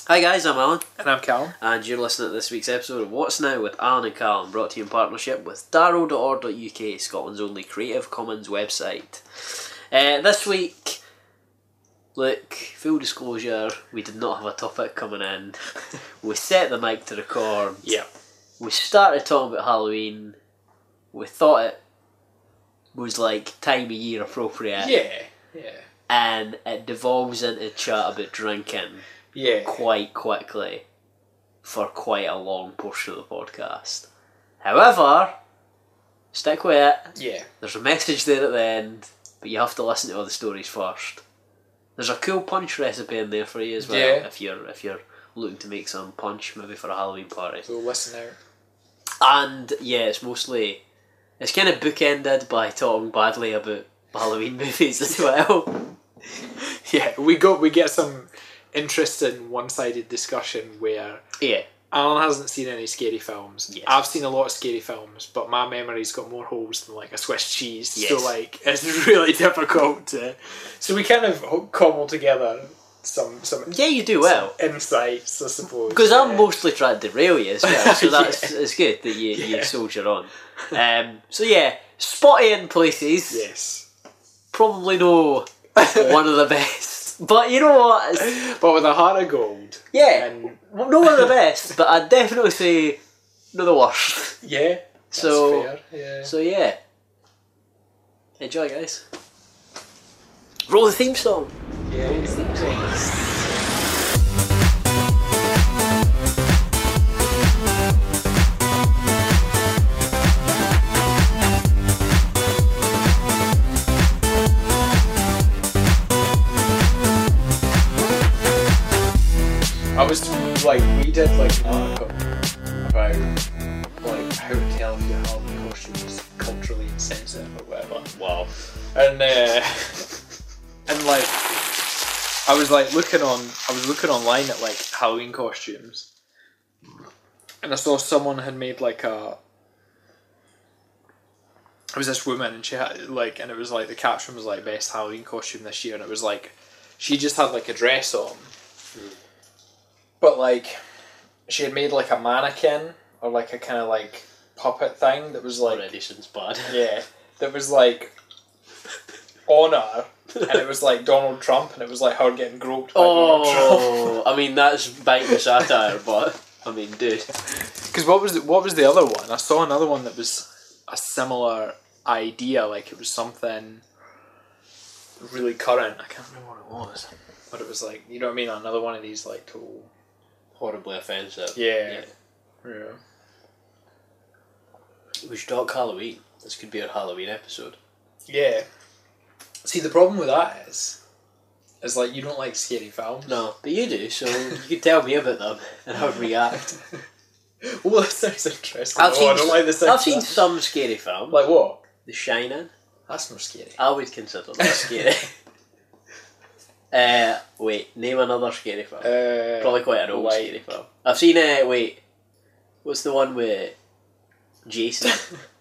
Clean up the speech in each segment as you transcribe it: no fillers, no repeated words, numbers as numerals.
Hi guys, I'm Alan. And I'm Callum. And you're listening to this week's episode of What's Now with Alan and Callum, brought to you in partnership with Darrow.org.uk, Scotland's only Creative Commons website. This week, look, full disclosure, we did not have a topic coming in. We set the mic to record. Yeah. We started talking about Halloween. We thought it was like time of year appropriate. Yeah. And it devolves into chat about drinking. Yeah. Quite quickly for quite a long portion of the podcast. However, stick with it. Yeah. There's a message there at the end, but you have to listen to all the stories first. There's a cool punch recipe in there for you as well. Yeah. If you're looking to make some punch, maybe for a Halloween party. So listen out. And yeah, it's kind of bookended by talking badly about Halloween movies as well. Yeah, we get some interesting one-sided discussion where Alan hasn't seen any scary films. Yes. I've seen a lot of scary films, but my memory's got more holes than like a Swiss cheese. Yes. So like it's really difficult to. So we kind of cobble together some. Yeah, you do well. Insights, I suppose. Because I'm mostly trying to derail you as well, so that's Yeah. it's good that you soldier on. So yeah, spotty in places. Yes. Probably no one of the best. But you know what? But with a heart of gold. Yeah, And no one of the best, but I'd definitely say no the worst. yeah. That's So- fair. Yeah. So yeah, enjoy guys. Roll the theme song. Yeah. Roll the theme song. I was like, we did like an article about like how to tell if your Halloween costume is culturally insensitive or whatever. Wow. And like, I was looking online at like Halloween costumes, and I saw someone had made like it was this woman, and she had like, and it was like the caption was like best Halloween costume this year, and it was like she just had like a dress on. But like, she had made like a mannequin or like a kind of like puppet thing that was like Already since bad. yeah, that was like on her, and it was like Donald Trump, and it was like her getting groped by Donald Trump. Oh, I mean that's biting satire, but I mean, dude. Because what was the other one? I saw another one that was a similar idea, like it was something really current. I can't remember what it was, but it was like, you know what I mean? Another one of these like total. Horribly offensive. Yeah. We should talk Halloween. This could be our Halloween episode. Yeah. See, the problem with that is like you don't like scary films. No, but you do, so you can tell me about them and how to react. Well, that sounds interesting. I've I don't like the sound I've of seen that. some scary films. Like what? The Shining. That's not scary. I would consider that scary. Wait, name another scary film. Probably quite an old like- scary film. I've seen, wait, what's the one with Jason?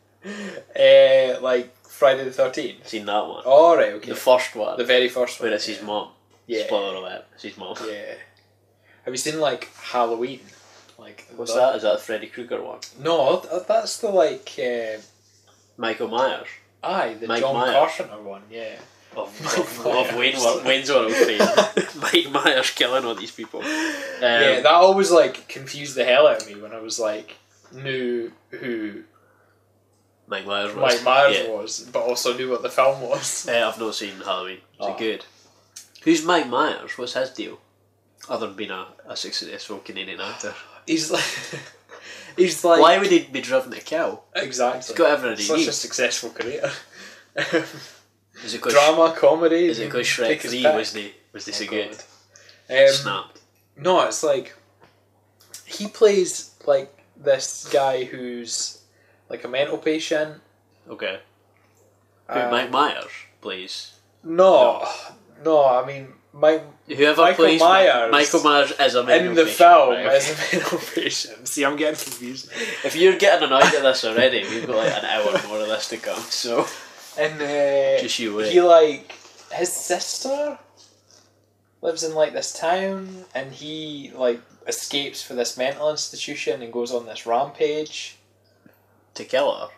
Like Friday the 13th. I've seen that one. Oh, right, okay. The first one. The very first one. where it's his mom. Yeah. Spoiler alert, it's his mom. Yeah. Have you seen like Halloween? Like What's that? Is that the Freddy Krueger one? No, that's the like. Michael Myers. The Mike John Myers. Carpenter one. Yeah. Of Wayne's World fame. Mike Myers killing all these people. Yeah, that always like confused the hell out of me when I was like knew who Mike Myers was. Mike Myers Yeah. was, but also knew what the film was. I've not seen Halloween. Is Oh. it good? Who's Mike Myers? What's his deal? Other than being a successful Canadian actor. He's like Why would he be driven to kill? exactly. He's got everything he Such a needs. successful career. Is it 'cause Drama, comedy. Is it because Shrek take his 3 pick. was they so good? God. Snapped. No, it's like he plays like this guy who's like a mental patient. Okay. Who Mike Myers plays? No, I mean Whoever Michael plays Myers Michael Myers is a mental in the patient, film right, okay. as a mental patient. See, I'm getting confused. If you're getting annoyed at this already, we've got like an hour more of this to come. So And just you wait. he like his sister lives in like this town, and he like escapes for this mental institution and goes on this rampage. To kill her?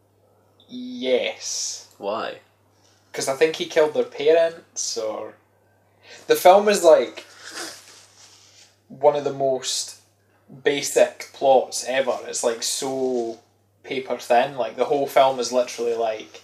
Yes. Why? Because I think he killed their parents, or... The film is like one of the most basic plots ever. It's like so paper thin. Like the whole film is literally like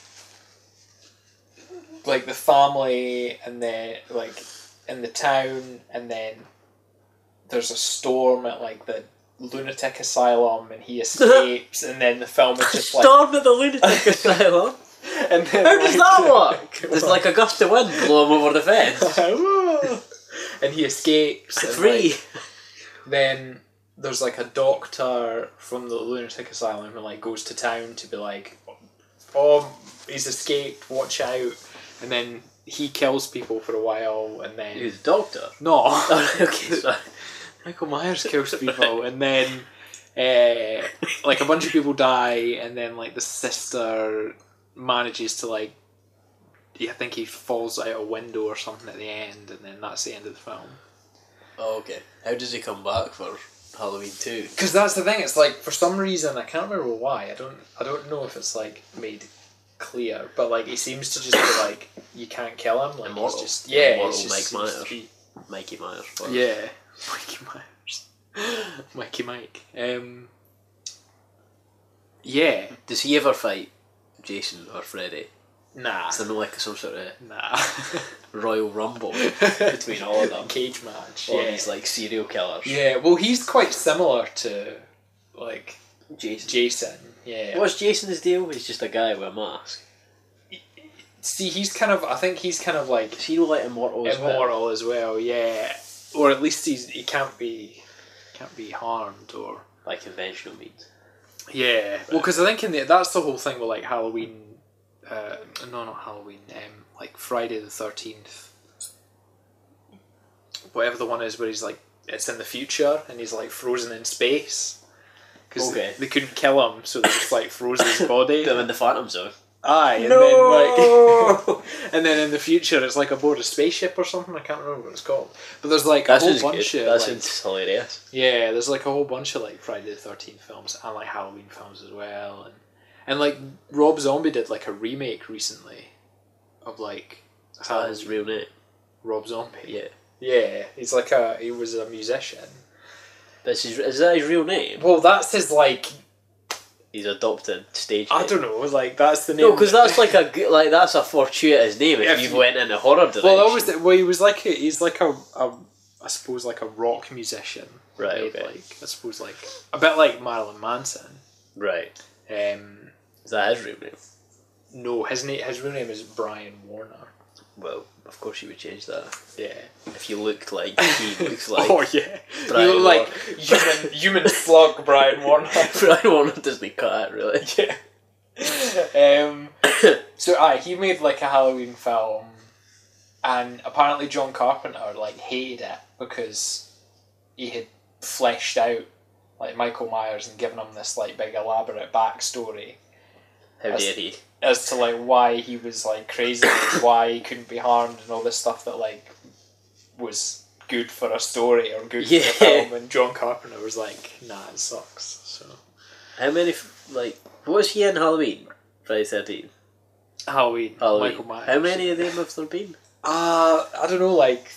the family, and then like in the town, and then there's a storm at like the lunatic asylum, and he escapes, and then the film is just like Storm at the lunatic asylum? and then, How does like, that work? Does like a gust of wind blow him over the fence? and he escapes. And, Free. like, then there's like a doctor from the lunatic asylum who like goes to town to be like, oh, he's escaped, watch out. And then he kills people for a while, and then He's a doctor? no, Oh, okay, sorry. Michael Myers kills people, and then like a bunch of people die, and then like the sister manages to like, I think he falls out a window or something at the end, and then that's the end of the film. Oh, okay. How does he come back for Halloween 2? Because that's the thing. It's like for some reason I can't remember why. I don't know if it's like made clear, but like he seems to just be like, you can't kill him. Like Immortal. he's just Immortal it's just Mike seems to Myers. be- Mikey Myers. But Yeah, Mikey Myers, Mikey Mike. Yeah, Does he ever fight Jason or Freddy? nah, Is there no like some sort of nah. Royal Rumble between all of them? Cage match. Or Yeah, these like serial killers? yeah. Well, he's quite similar to like Jason. Jason. Yeah. What's Jason's deal? He's just a guy with a mask. See, he's kind of. I think he's kind of like Is he like immortal as well? immortal as well. Yeah, or at least he can't be harmed or. By conventional means. Yeah, well, because I think that's the whole thing with like Halloween. No, not Halloween. Like Friday the 13th. Whatever the one is where he's like, it's in the future and he's like frozen in space. Because Okay. they couldn't kill him, so they just like froze his body. Them in the Phantom Zone. Aye, and No! then like, and then in the future it's like aboard a spaceship or something. I can't remember what it's called. But there's like That a whole sounds bunch good. of That like, sounds hilarious. yeah, there's like a whole bunch of like Friday the 13th films and like Halloween films as well, and like Rob Zombie did like a remake recently of like Is that his real name? Rob Zombie. Yeah. Yeah, he was a musician. Is that his real name? Well, that's his like, He's adopted stage I name. don't know, like that's the name. No, because that's like that's a fortuitous name if If you went in a horror direction. well, he was like he's like a I suppose like a rock musician. Right, Made, okay. Like I suppose like a bit like Marilyn Manson. Right. Um, Is that his real name? no, his real name is Brian Warner. Well, of course you would change that. Yeah. If you looked like he looks like oh yeah. Brian you look like Warner. human slug Brian Warner. Brian Warner doesn't cut it, really. Yeah. So he made like a Halloween film, and apparently John Carpenter like hated it because he had fleshed out like Michael Myers and given him this like big elaborate backstory How dare he? as to like why he was like crazy and why he couldn't be harmed and all this stuff that like was good for a story or good Yeah. for a film, and John Carpenter was like, nah, it sucks. So How many, like, what was he in Halloween? Friday 13th? Halloween. Halloween. Michael Myers. How many of them have there been? I don't know, like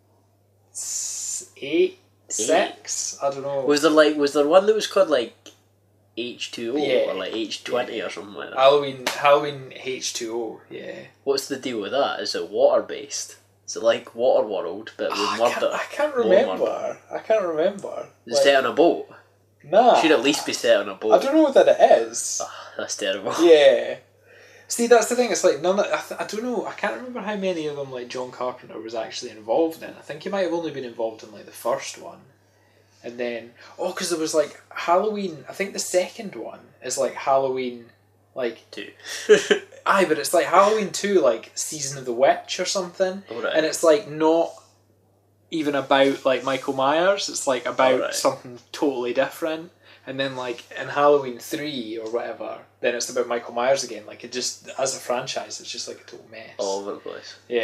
8, 6. I don't know. Was there one that was called like H2O Yeah. or like H20 or something like that? Halloween H2O. Yeah. What's the deal with that? Is it water based? Is it like Waterworld but with murder? I can't More remember. murder. I can't remember. Is it set on a boat? Nah. Should at least be set on a boat. I don't know that it is. That's terrible. Yeah. See, that's the thing. It's like none. I don't know. I can't remember how many of them like John Carpenter was actually involved in. I think he might have only been involved in like the first one, and then because there was like Halloween. I think the second one is like Halloween, like 2. aye, but it's like Halloween 2, like Season of the Witch or something, Alright. and it's like not even about like Michael Myers. It's like about Alright. something totally different. And then like in Halloween 3 or whatever, then it's about Michael Myers again. Like it just, as a franchise, it's just like a total mess. All over the place. Yeah.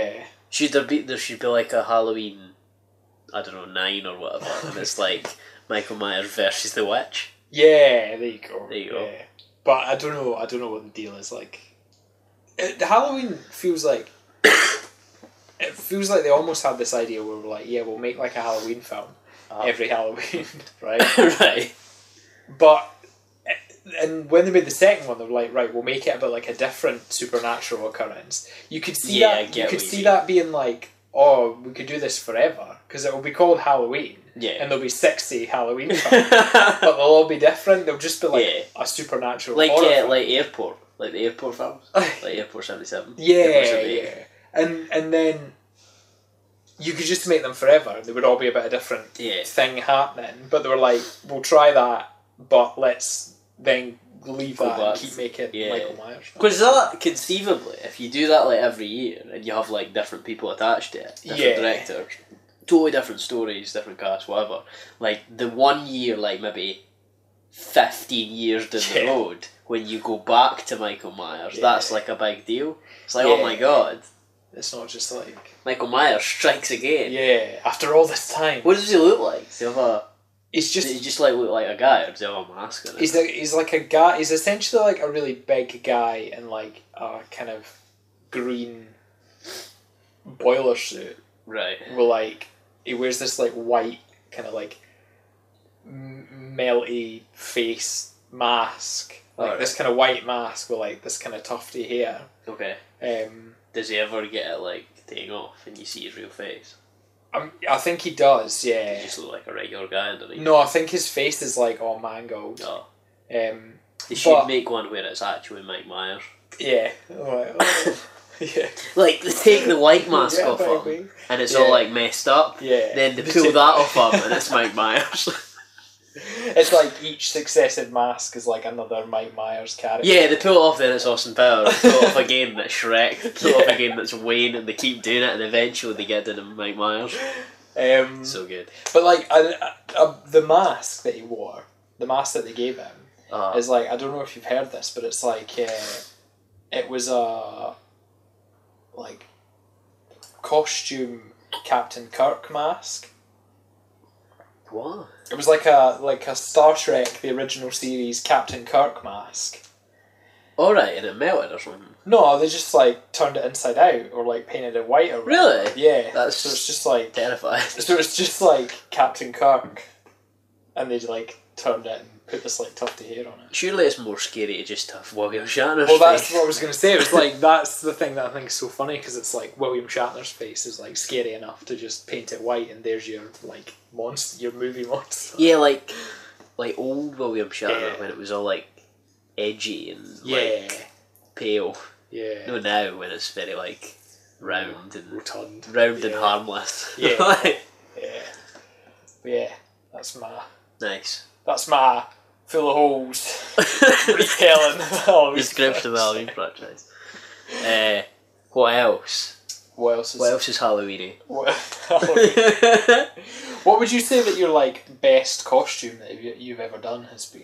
There should be like a Halloween, I don't know, 9 or whatever, and it's like Michael Myers versus the witch. Yeah, there you go. There you go. Yeah. But I don't know what the deal is like. The Halloween feels like it feels like they almost had this idea where we're like, yeah, we'll make like a Halloween film every Halloween, right? Right. But and when they made the second one, they were like, right, we'll make it about like a different supernatural occurrence. You could see that. You could see that being like, oh, we could do this forever because it will be called Halloween. Yeah. And there'll be 60 Halloween films, but they'll all be different. They'll just be like a supernatural horror film. Like Airport, like the Airport films, like Airport 77. Yeah. And then you could just make them forever. They would all be about a different thing happening. But they were like, we'll try that, but let's then leave that and keep making Michael Myers. Because that, conceivably, if you do that like every year and you have like different people attached to it, different directors, totally different stories, different cast, whatever. Like the 1 year, like maybe 15 years down the road, when you go back to Michael Myers, that's like a big deal. It's like, oh my god. It's not just like... Michael Myers strikes again. Yeah, after all this time. What does he look like? Does he have a... Does he just like look like a guy, or does he have a mask on it? He's like a guy. He's essentially like a really big guy in like a kind of green boiler suit. Right. With like he wears this like white kind of like melty face mask, like this kind of white mask with like this kind of tufty hair. Okay. Does he ever get it like taken off and you see his real face? I think he does, yeah. He just look like a regular guy underneath. No, I think his face is like all mangled. Oh. They should but, make one where it's actually Mike Myers. Yeah. Yeah. Like, they take the white mask off him and it's all like messed up. Yeah. Then they pull that off him and it's Mike Myers. It's like each successive mask is like another Mike Myers character. Yeah, they pull it off, then it's Austin Powers. They pull it off again, that's Shrek. They pull it off again, that's Wayne, and they keep doing it, and eventually they get to Mike Myers. So good. But like the mask that he wore, the mask that they gave him, is like, I don't know if you've heard this, but it's like it was a like costume Captain Kirk mask. What? It was like a Star Trek, the original series Captain Kirk mask. Alright, and it melted or something? No, they just like turned it inside out or like painted it white or whatever. Really? Yeah. That's so it's just like terrifying. So it's just like Captain Kirk, and they like turned it and put this like tufty hair on it. Surely it's more scary to just have William Shatner's face. Well, that's face. what I was going to say. It was like, that's the thing that I think is so funny, because it's like William Shatner's face is like scary enough to just paint it white, and there's your like monster, your movie monster. Yeah, like old William Shatner when it was all like edgy and like pale. Yeah. No, now when it's very like round and rotund, and harmless. Yeah. Yeah. That's my full of holes retelling the description of the Halloween franchise. What else? What else is Halloween-y? What would you say that your like best costume that you've ever done has been?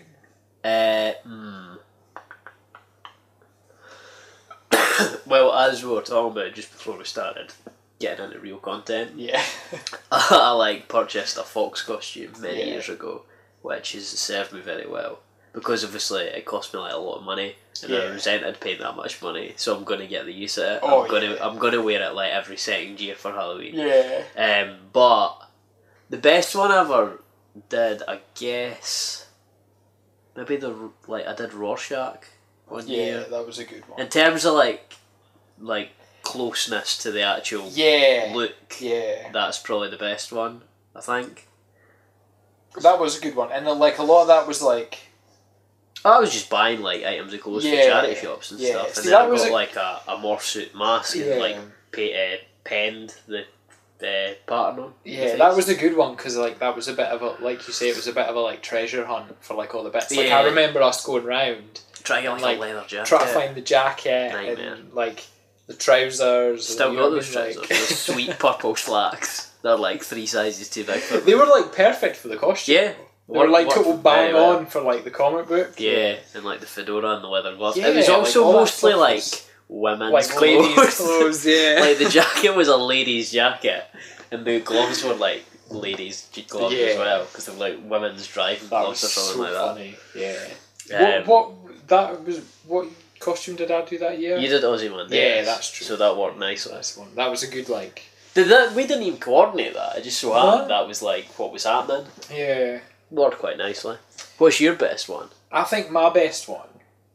Well, as we were talking about just before we started getting into real content, I like purchased a Fox costume many years ago, which has served me very well, because obviously it cost me like a lot of money, and I resented paying that much money, so I'm going to get the use of it. I'm going to wear it like every second year for Halloween. But the best one I ever did, I guess, maybe I did Rorschach one year. Yeah, that was a good one. In terms of like closeness to the actual look, that's probably the best one, I think. That was a good one, and like a lot of that was like, I was just buying like items of clothes for charity shops and stuff, and then I got like a morph mask and like penned the pattern on. Yeah, that was a good one, because like that was a bit of a, like you say, it was a bit of a like treasure hunt for like all the bits. Like I remember us going round trying to get like a leather jacket, trying to find the jacket and like the trousers. Still got those trousers, those sweet purple slacks. They're like 3 sizes too big for me. They were like perfect for the costume. Yeah. They were like total bang on for like the comic book. Yeah, and like the fedora and the leather gloves. It was also like mostly like women's like clothes. ladies' clothes, yeah. Like the jacket was a lady's jacket, and the gloves were like ladies' gloves as Yeah. well, because they're like women's driving That gloves was or something so like funny. Yeah. that. What costume did I do that year? You did Ozymandias. Yeah, that's true. So that worked nicely. That was a good like. We didn't even coordinate that. It just so happened that was like what was happening. Yeah. Worked quite nicely. What's your best one? I think my best one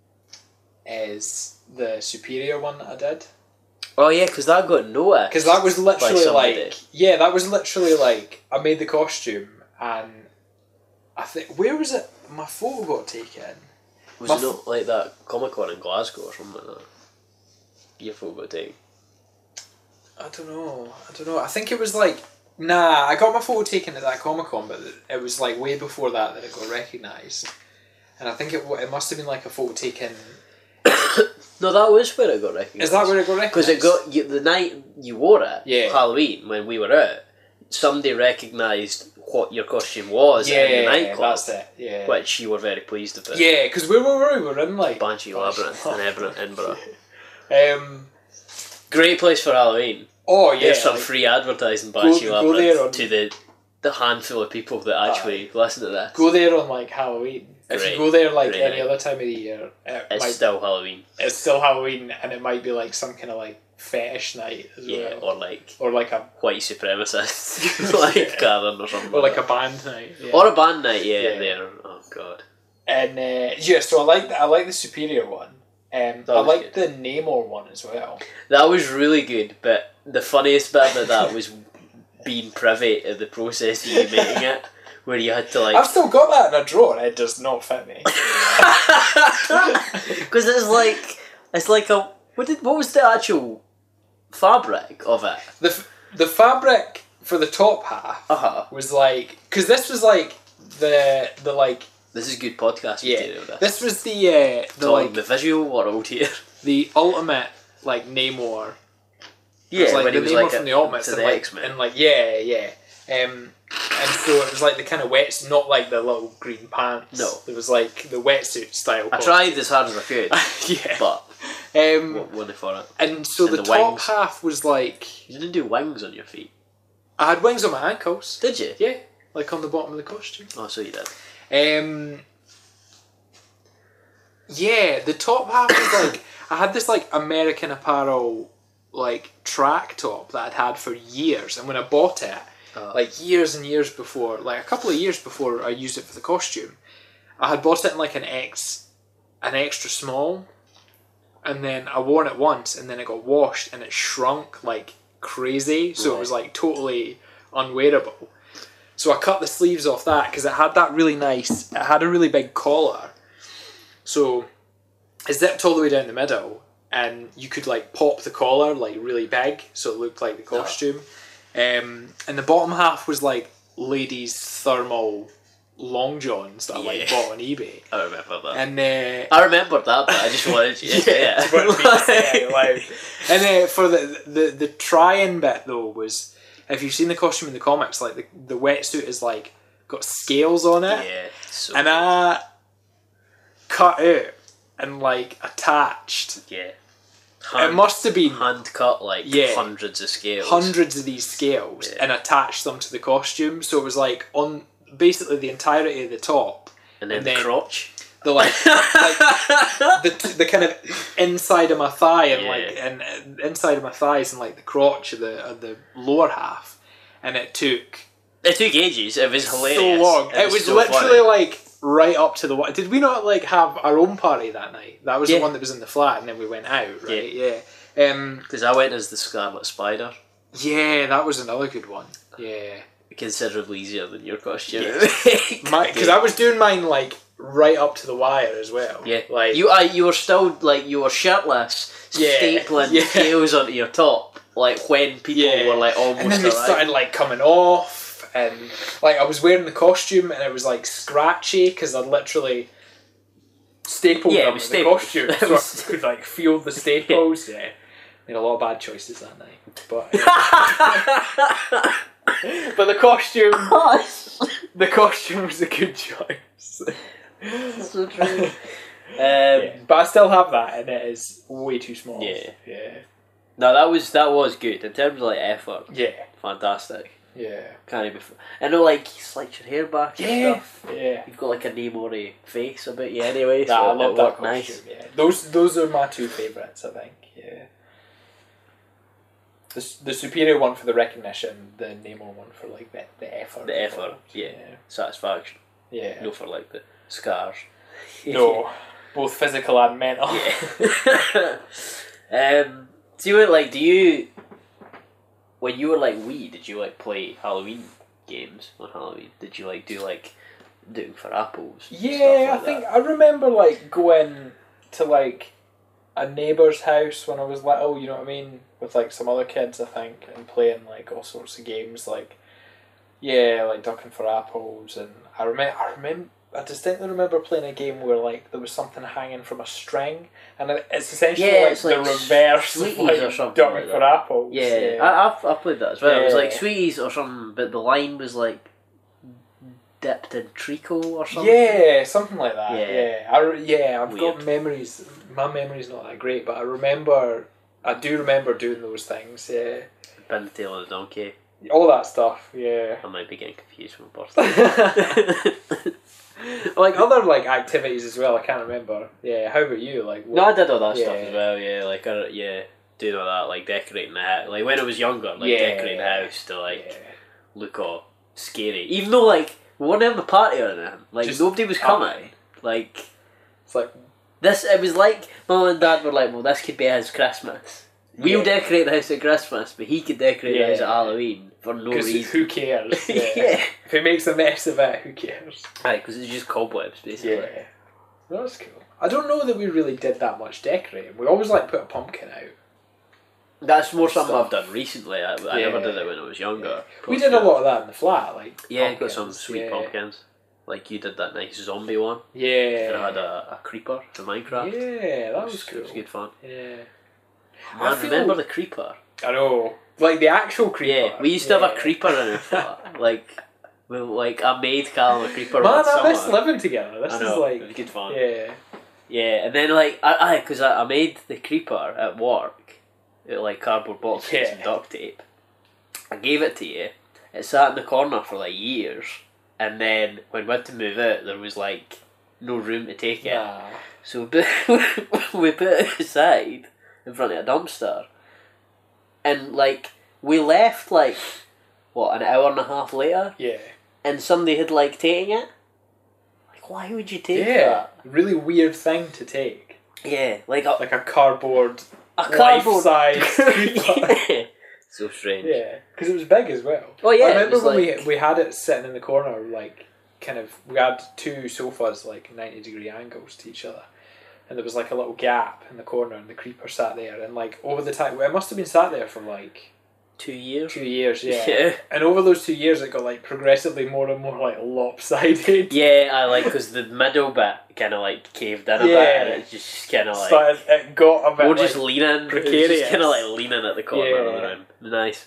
is the Superior one that I did. Oh yeah, because that got noticed. Because that was literally somebody. like, yeah, that was literally like, I made the costume and I think, where was it? My photo got taken. Was it not like that Comic Con in Glasgow or something like that? Your photo got taken. I don't know. I think it was like, nah, I got my photo taken at that Comic Con, but it was like way before that it got recognised. And I think it must have been like a photo taken. No, that was where it got recognised. Is that where it got recognised? Because it got the night you wore it, Yeah. Halloween, when we were out, somebody recognised what your costume was in the nightclub. That's it. Yeah. Which you were very pleased about. Yeah, because where were we? We were in like Banshee Labyrinth in Edinburgh. Great place for Halloween. Oh yeah. There's some like, free advertising Banshee go there Labyrinth to the handful of people that actually listen to this. go there on like Halloween. If Great. you go there like Great any night. other time of the year, It's still Halloween. it's still Halloween, and it might be like some kind of like fetish night as Yeah, well. or like a white supremacist like gathering or something. or like a band night. Yeah. Or a band night, yeah. Yeah. There. Oh god. And yeah, so I like the Superior one. I was like the Namor one as well. That was really good, but the funniest bit about that was being privy to the process of you making it, where you had to like. I've still got that in a drawer. It does not fit me. Because it's like a what was the actual fabric of it? The fabric for the top half was like, because this was like the like. This is good podcast material. This was the like the visual world here. the ultimate like Namor. Yeah, it was like when the he was Namor like from the Ultimates to and the like X-Men. and like and so it was like the kind of wet, not like the little green pants. No, it was like the wetsuit style. I tried as hard as I could. Yeah, but wasn't for it. And so and the the top half was like you didn't do wings on your feet. I had wings on my ankles. Did you? Yeah, like on the bottom of the costume. Oh, so you did. Yeah, the top half was like I had this like American Apparel like track top that I'd had for years, and when I bought it, like years and years before, like a couple of years before I used it for the costume, I had bought it in like an extra small, and then I wore it once, and then it got washed and it shrunk like crazy, so it was like totally unwearable. So I cut the sleeves off that because it had that really nice. It had a really big collar, so it zipped all the way down the middle, and you could like pop the collar like really big, so it looked like the costume. And the bottom half was like ladies' thermal long johns that I like bought on eBay. I remember that. And I remembered that, but I just wanted you. Yeah. And for the try-in bit though was, if you've seen the costume in the comics, like the wetsuit is like got scales on it. Yeah. So and I cut out and like attached. Yeah. It must have been hand cut like hundreds of scales. Hundreds of these scales and attached them to the costume. So it was like on basically the entirety of the top. And then the crotch. The like the kind of inside of my thigh and and inside of my thighs and like the crotch of the lower half. And it took ages. It was hilarious. So long. It was so literally funny. Like right up to the. Did we not like have our own party that night? That was the one that was in the flat, and then we went out, right? Yeah. Because I went as the Scarlet Spider. Yeah, that was another good one. Yeah. Considerably easier than your costume. Because I was doing mine like right up to the wire as well. Yeah. Like you were still like you were shirtless, stapling scales onto your top, like when people were like almost. And then they started like coming off. And like I was wearing the costume and it was like scratchy because I'd literally stapled them in the costume, so I could like feel the staples. Made a lot of bad choices that night, but but the costume was a good choice. So true. But I still have that, and it is way too small. Yeah. No, that was good in terms of like effort. Yeah. Fantastic. Yeah. Can't even. I know, like you slice your hair back and stuff. Yeah. You've got like a Namori face about you anyway, Nah, so I love it that worked costume. nice. Yeah. Those are my two favourites, I think. Yeah. The superior one for the recognition, the Namor one for like the effort. The effort, yeah. Satisfaction. Yeah. No for like the scars. No, both physical and mental. Yeah. See what like do you when you were like wee, did you like play Halloween games on Halloween? Did you like do like Doing for Apples? Yeah, I think I remember like going to like a neighbour's house when I was little, you know what I mean? With like some other kids, I think, and playing like all sorts of games like like Ducking for Apples, and I distinctly remember playing a game where like there was something hanging from a string, and it's essentially it's the reverse of Sweeties like or something Ducking like for that. Apples. Yeah, I played that as well. It was like Yeah. Sweeties or something, but the line was like dipped in treacle or something. Yeah, something like that. Yeah. I've got Weird. memories. My memory's not that great, but I do remember doing those things. Yeah, Pin the tail of the donkey. all that stuff. Yeah. I might be getting confused with birthday. Like other like activities as well. I can't remember. Yeah. How about you? Like No, I did all that stuff Yeah. as well. Yeah, like doing all that, like decorating the house. Like when I was younger, like Yeah. decorating the house to like Yeah. look all scary. Even though like we weren't having a party or anything. Like Just nobody was coming. aye. Like It's like this, it was like Mum and Dad were like, well, this could be his Christmas. We'll Yeah. decorate the house at Christmas, but he could decorate the house at Yeah. Halloween for no because reason. who cares? Yeah. Yeah. If he makes a mess of it, who cares? Right, because it's just cobwebs basically. Yeah. That's cool. I don't know that we really did that much decorating. We always like put a pumpkin out. That's more something Stuff. I've done recently. I never did it when I was younger. We did a lot of that in the flat, like Yeah, got pumpkins, some sweet yeah. pumpkins. Like you did that nice zombie one. Yeah. And I had a creeper from Minecraft. Yeah, that was It cool. was good fun. Yeah. Man, feel- remember the creeper? I know. Like the actual creeper. Yeah, we used to have a creeper in our flat. Like I made Callum a creeper. Man, one I miss summer. living together. This I is know, like it was good fun. Yeah. Yeah, and then like because I made the creeper at work, like cardboard boxes Yeah. and duct tape. I gave it to you. It sat in the corner for like years, and then when we had to move out, there was like no room to take it. Nah. So we put it aside in front of a dumpster, and like we left like what an hour and a half later, Yeah. and somebody had like taken it. Like, why would you take Yeah. that? Really weird thing to take. Yeah, like Like a cardboard a cardboard life-size creeper. Yeah. So strange. Yeah, because it was big as well. Oh yeah, I it remember was when like- we had it sitting in the corner, like kind of. We had two sofas like 90-degree angles to each other, and there was like a little gap in the corner, and the creeper sat there, and like over the time, it must have been sat there for like 2 years. 2 years, yeah. Yeah. And over those 2 years, it got like progressively more and more like lopsided. Yeah, I like because the middle bit kind of like caved in a bit, Yeah. and it just kind of like Started, it got a bit. we're just like, leaning. It was precarious. just kind of like leaning at the corner Yeah. of the room. Nice.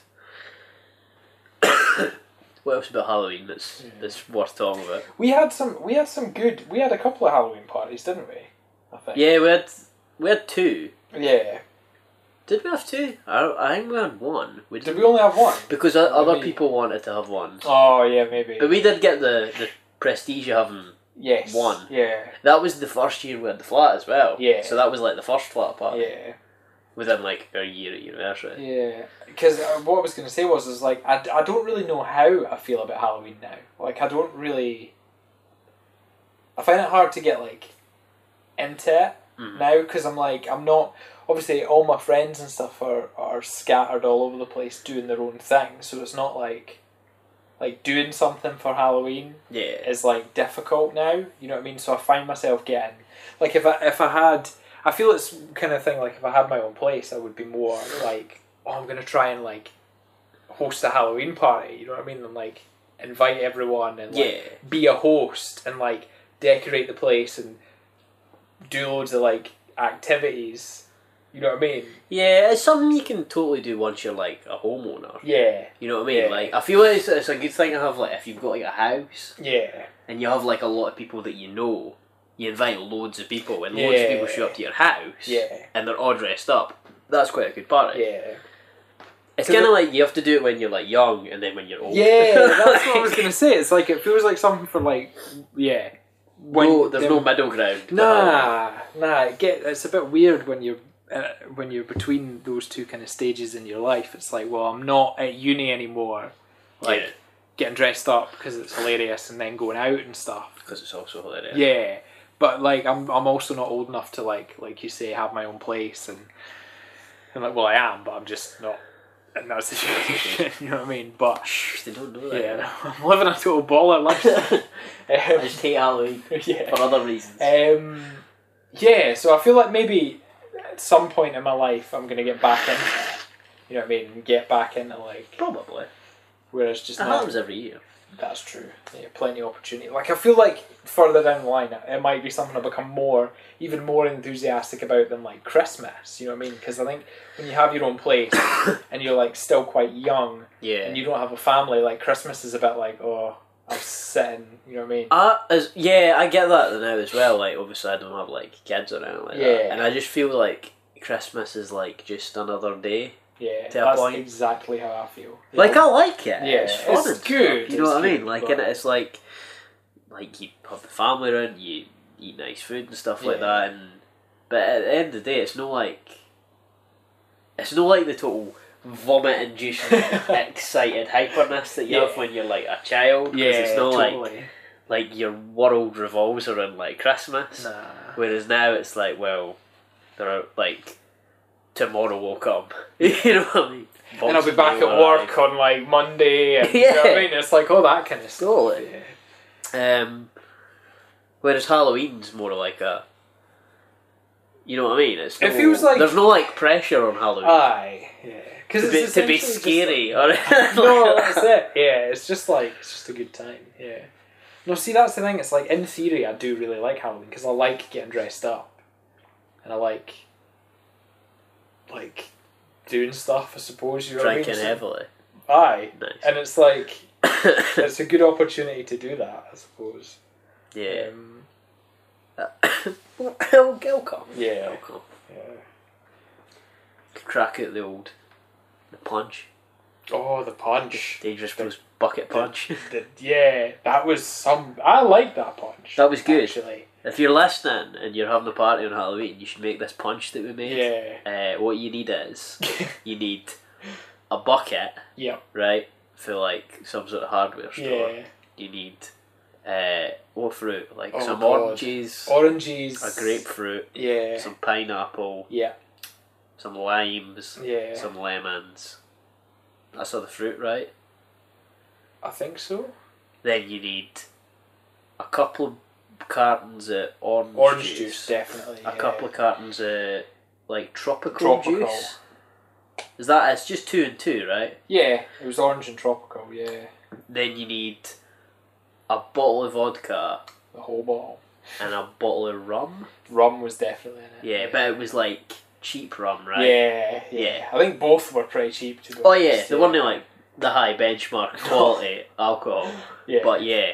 What else about Halloween that's worth talking about? we had some good. We had a couple of Halloween parties, didn't we? I think. Yeah, we had two. Yeah. Did we have two? I think we had one. We Did didn't- we only have one? because other Maybe. people wanted to have one, Oh yeah, maybe. but we did get the prestige of having. Yes. One. Yeah. That was the first year we had the flat as well. Yeah. So that was like the first flat party Yeah. within like our year at university. Yeah. Because what I was going to say is like I don't really know how I feel about Halloween now. Like I don't really. I find it hard to get like into it Mhm. now because I'm not. Obviously, all my friends and stuff are scattered all over the place doing their own thing. So it's not like doing something for Halloween Yeah. is like difficult now. You know what I mean? So I find myself getting like if I had, I feel it's kind of thing like if I had my own place, I would be more like, oh, I'm gonna try and like host a Halloween party. You know what I mean? And like invite everyone and like Yeah. be a host and like decorate the place and do loads of like activities. You know what I mean? Yeah, it's something you can totally do once you're like a homeowner. Yeah, You know what I mean? Yeah. Like I feel like it's a good thing to have like if you've got like a house yeah, and you have like a lot of people that you know you invite loads of people, and loads of people show up to your house, and they're all dressed up. That's quite a good party. Yeah. It's kind of like you have to do it when you're like young, and then when you're old. Yeah, that's what I was gonna say. It's like it feels like something for like there's no middle ground. Nah. It's a bit weird when you're between those two kind of stages in your life. It's like, well, I'm not at uni anymore, like getting dressed up because it's hilarious, and then going out and stuff because it's also hilarious. Yeah, but like I'm also not old enough to like you say have my own place and like, well, I am, but I'm just not. And that's the situation, you know what I mean? But they don't know that. Yeah, I'm living a total baller lifestyle. I just hate Halloween for other reasons. Yeah, so I feel like maybe at some point in my life I'm gonna get back into it. You know what I mean? Get back into like probably. Whereas just it happens every year. That's true. Yeah, plenty of opportunity. Like I feel like further down the line, it might be something I become even more enthusiastic about than like Christmas. You know what I mean? Because I think when you have your own place and you're like still quite young, and you don't have a family, like Christmas is a bit like, oh, I'm sitting. You know what I mean? I get that now as well. Like obviously I don't have like kids around like that, and I just feel like Christmas is like just another day. Yeah, that's exactly how I feel. Yeah. Like I like it. Yeah, it's fun. It's good. You know what I mean? Like in it, it's like you have the family around, you eat nice food and stuff like that. But at the end of the day, it's not like the total vomit-inducing, excited hyperness that you have when you're like a child. Yeah, it's not totally. like your world revolves around like Christmas. Nah. Whereas now it's like, well, there are like. Tomorrow will come. You know what I mean? And I'll be back at work on like Monday and you know what I mean? It's like all that kind of stuff. Totally. Whereas Halloween's more like a, you know what I mean? It feels like there's no like pressure on Halloween. Aye, yeah. Because to be scary or no, that's it. Yeah, it's just a good time. Yeah. No, see that's the thing. It's like in theory I do really like Halloween because I like getting dressed up, and I like doing stuff, I suppose. You know drinking what I mean? heavily. Aye. Nice. And it's like it's a good opportunity to do that, I suppose. Yeah. It'll come. Yeah. It'll come. Yeah. Crack out the punch. Oh, the punch. Dangerous Bruce bucket punch. That was I like that punch. That was good. Actually. If you're listening and you're having a party on Halloween, you should make this punch that we made. Yeah. What you need is you need a bucket. Yep. Right? For like some sort of hardware store. Yeah. You need what fruit? Like some God. oranges. Oranges. A grapefruit. Yeah. Some pineapple. Yeah. Some limes. Yeah. Some lemons. That's all the fruit, right? I think so. Then you need a couple of cartons of orange juice, definitely. A couple of cartons of like tropical juice. Is that it's just 2 and 2, right? Yeah, it was orange and tropical. Yeah. Then you need a bottle of vodka, the whole bottle, and a bottle of rum. Rum was definitely in it. Yeah, but it was like cheap rum, right? Yeah. I think both were pretty cheap to be honest. Oh yeah, they weren't like the high benchmark quality alcohol. Yeah. But yeah,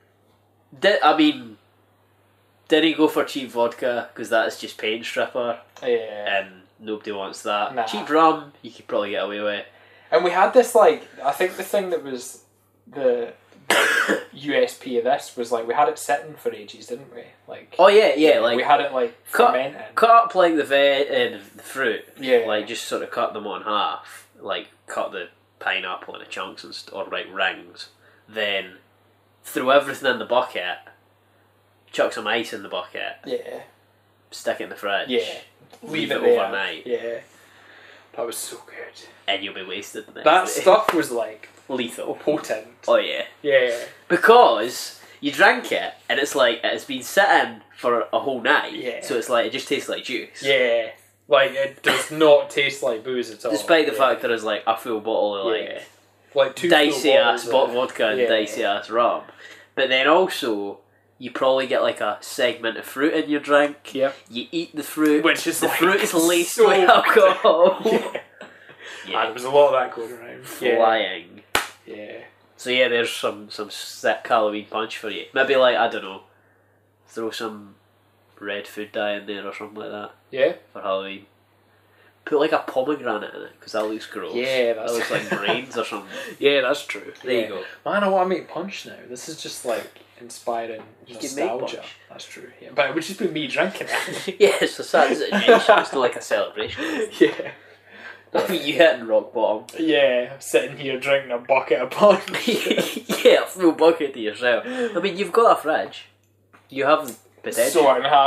did he go for cheap vodka because that's just paint stripper? Yeah. And nobody wants that. Nah. Cheap rum, you could probably get away with. And we had this I think the thing that was the USP of this was we had it sitting for ages, didn't we? Oh yeah, like we had it fermenting. Cut up like the fruit. Yeah. Like just sort of cut them on half. Like cut the pineapple into chunks or rings. Then throw everything in the bucket. Chuck some ice in the bucket. Yeah. Stick it in the fridge. Yeah. Leave it overnight. Yeah. That was so good. And you'll be wasted the next That day. stuff was lethal. Potent. Oh yeah. Yeah. Because you drank it and it's it's been sitting for a whole night. Yeah. So it's it just tastes like juice. Yeah. It does not taste like booze at all. Despite the fact there is a full bottle of two dicey ass full bottles vodka and dicey ass rum. But then also you probably get a segment of fruit in your drink. Yep. You eat the fruit. Which is the fruit is laced so with alcohol. Yeah. There was a lot of that going around. Flying. Yeah. So yeah, there's some sick Halloween punch for you. Maybe I don't know, throw some red food dye in there or something like that Yeah. for Halloween. Put like a pomegranate in it because that looks gross. Yeah, that looks like brains or something. Yeah, that's true. There you go. Man, I want to make punch now. This is just like inspiring You can make nostalgia. punch. That's true. Yeah, but it would just be me drinking it. Yeah, it's a sad situation. It's not like a celebration. Yeah. I mean, you hitting rock bottom. Yeah, I'm sitting here drinking a bucket of punch. Yeah, a full bucket to yourself. I mean, you've got a fridge. You have potential.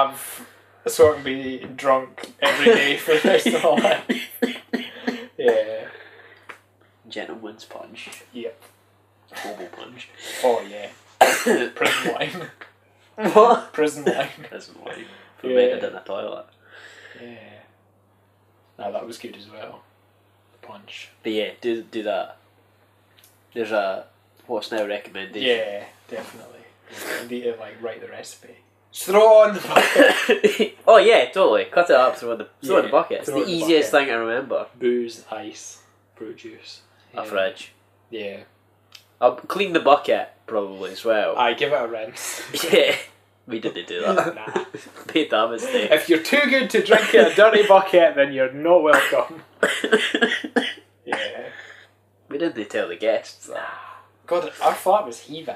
So I can be drunk every day for the rest of my life. Yeah. Gentleman's punch. Yep. Hobo punch. Oh yeah. Prison wine. What? Prison wine. Prison wine. Fermented in a toilet. Yeah. No, that was good as well. The punch. But yeah, do that. There's a what's now recommendation. Yeah, definitely. You need to like write the recipe. Just throw it on the bucket. Oh yeah, totally. Cut it up, throw it in the bucket. It's throw it the in the easiest bucket. thing to remember. Booze, ice, fruit juice. A fridge. Yeah. I'll clean the bucket probably as well. I give it a rinse. Yeah. We didn't do that. Nah. Made that mistake. If you're too good to drink in a dirty bucket, then you're not welcome. Yeah. We didn't tell the guests that. God, our flat was heaving.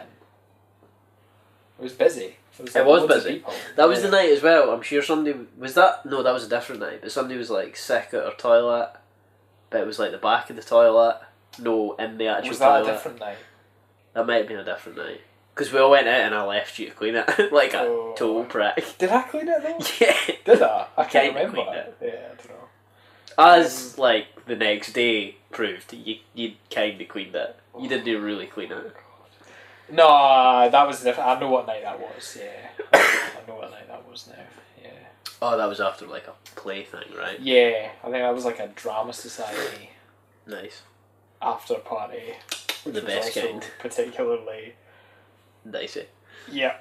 It was busy. It was loads of busy. people. That was the night as well. I'm sure somebody was that. No, that was a different night. But somebody was like sick at her toilet. But it was like the back of the toilet. No, in the actual Was that toilet. a different night? That might have been a different night. Because we all went out and I left you to clean it like a total prick. Did I clean it though? Yeah. Did I? I can't Kinda remember. cleaned it. Yeah, I don't know. As like the next day proved, you kind of cleaned it. You didn't really clean it. No, that was different. I know what night that was. Yeah, I know what night that was now. Yeah. Oh, that was after like a play thing, right? Yeah, I think that was like a drama society Nice. after party. Which The was best also kind. particularly. Dicey. Yeah.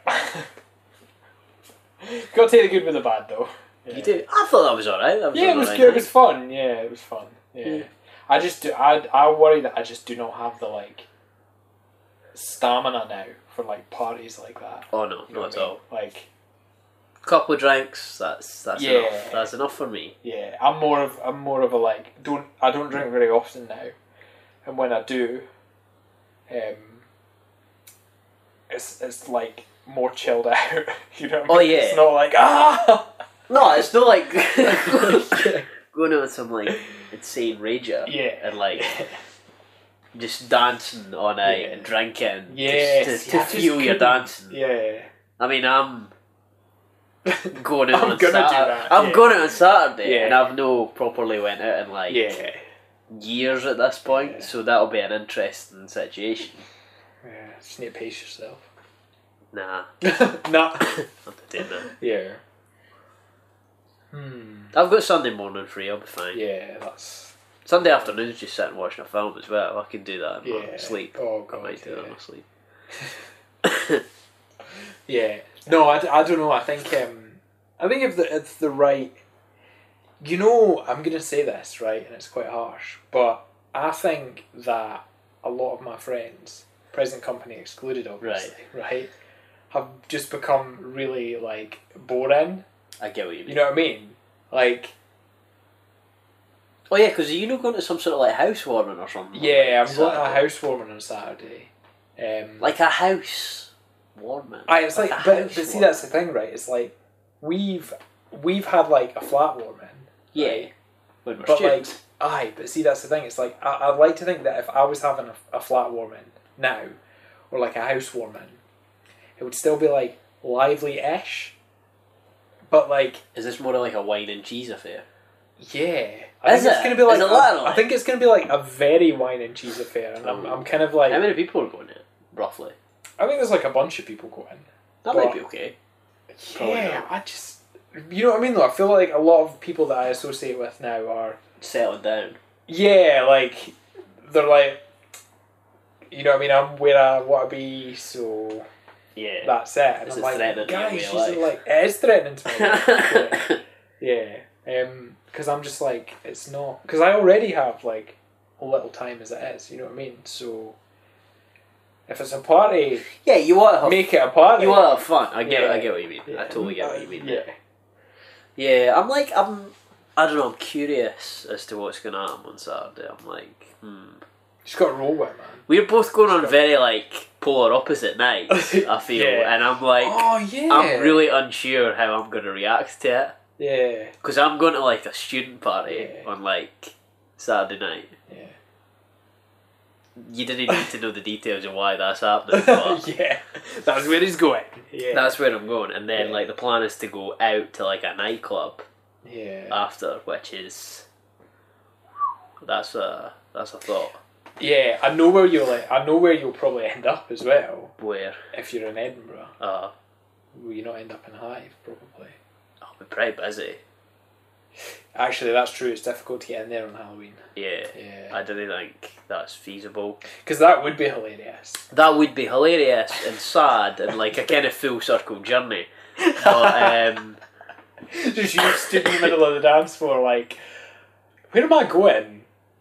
Got to take the good with the bad though. Yeah. You do? I thought that was alright. Yeah, it was good. It was fun. Yeah, it was fun. Yeah. I just do. I worry that I just do not have the like stamina now for like parties like that. Oh no, You know not what at I mean? all. Like, Couple of drinks, that's Yeah. enough. That's enough for me. yeah, I'm more of a like I don't drink very often now, and when I do, it's like more chilled out. You know? Oh, yeah. It's not like ah. No, it's not like going out with some like insane rager. Yeah. And like just dancing all night Yeah. and drinking. Yes, To I just fuel your couldn't. dancing. Yeah. I mean, I'm going out I'm on gonna do Saturday. that, I'm yeah. going out on Saturday, Yeah. and I've no properly went out in like Yeah. years at this point. Yeah. So that'll be an interesting situation. Yeah. Just need to pace yourself. Nah, Nah. I'm not doing that. Yeah. I've got Sunday morning free. I'll be fine. Yeah, that's Sunday afternoon's just sitting watching a film as well. I can do that in my Yeah. sleep. Oh, I God, might do that in yeah. my sleep. yeah. No, I don't know. I think if it's the right. You know, I'm gonna say this right, and it's quite harsh, but I think that a lot of my friends, present company excluded, obviously, right, have just become really like boring. I get what you mean. You know what I mean? Like, Oh yeah, because you know going to some sort of like housewarming or something. yeah, like I'm going to a Saturday. housewarming on Saturday. Like a house warming. It's like, a but house see, warming. that's the thing, right? It's like we've had like a flat warming, Yeah. right? When we're But students. but see, that's the thing. It's like I'd like to think that if I was having a flat warming now, or like a house warming, it would still be like lively-ish. But like, Is this more like a wine and cheese affair? yeah, I Is think it's it? gonna be like Is it literally? I think it's gonna be like a very wine and cheese affair, and I'm kind of like, How many people are going in, roughly? I think there's like a bunch of people going. That But- might be okay. Probably Yeah, not. I just, you know what I mean though. I feel like a lot of people that I associate with now are, Settling down. yeah, like they're like, you know what I mean. I'm where I want to be, so Yeah. that's it. And Is I'm it like, threatening to your guys, way of she's life? like, it is threatening to my life. Yeah, because I'm just like, it's not, because I already have like a little time as it is. You know what I mean? So if it's a party, Yeah, you want to have make it a party. You want to have fun. I get Yeah. what you mean. Yeah. I totally get what you mean. Yeah, Yeah, I don't know, I'm curious as to what's going to happen on Saturday. I'm like, Just got to roll with it, man. We're both going on very, like, polar opposite nights, I feel. Yeah. And I'm like, Oh, yeah. I'm really unsure how I'm going to react to it. Yeah. Because I'm going to, like, a student party Yeah. on, like, Saturday night. Yeah. You didn't need to know the details of why that's happening, but Yeah. That's where he's going. Yeah. that's where I'm going. And then, Yeah. like, the plan is to go out to, like, a nightclub Yeah. after, which is... That's a thought. Yeah, I know where you'll probably end up as well. Where? If you're in Edinburgh. Will you not end up in Hive, probably? I'll be pretty busy. Actually, that's true. It's difficult to get in there on Halloween. Yeah. Yeah. I don't think that's feasible. Because that would be hilarious. That would be hilarious and sad and like a kind of full circle journey. But Just you stood in the middle of the dance floor, like, where am I going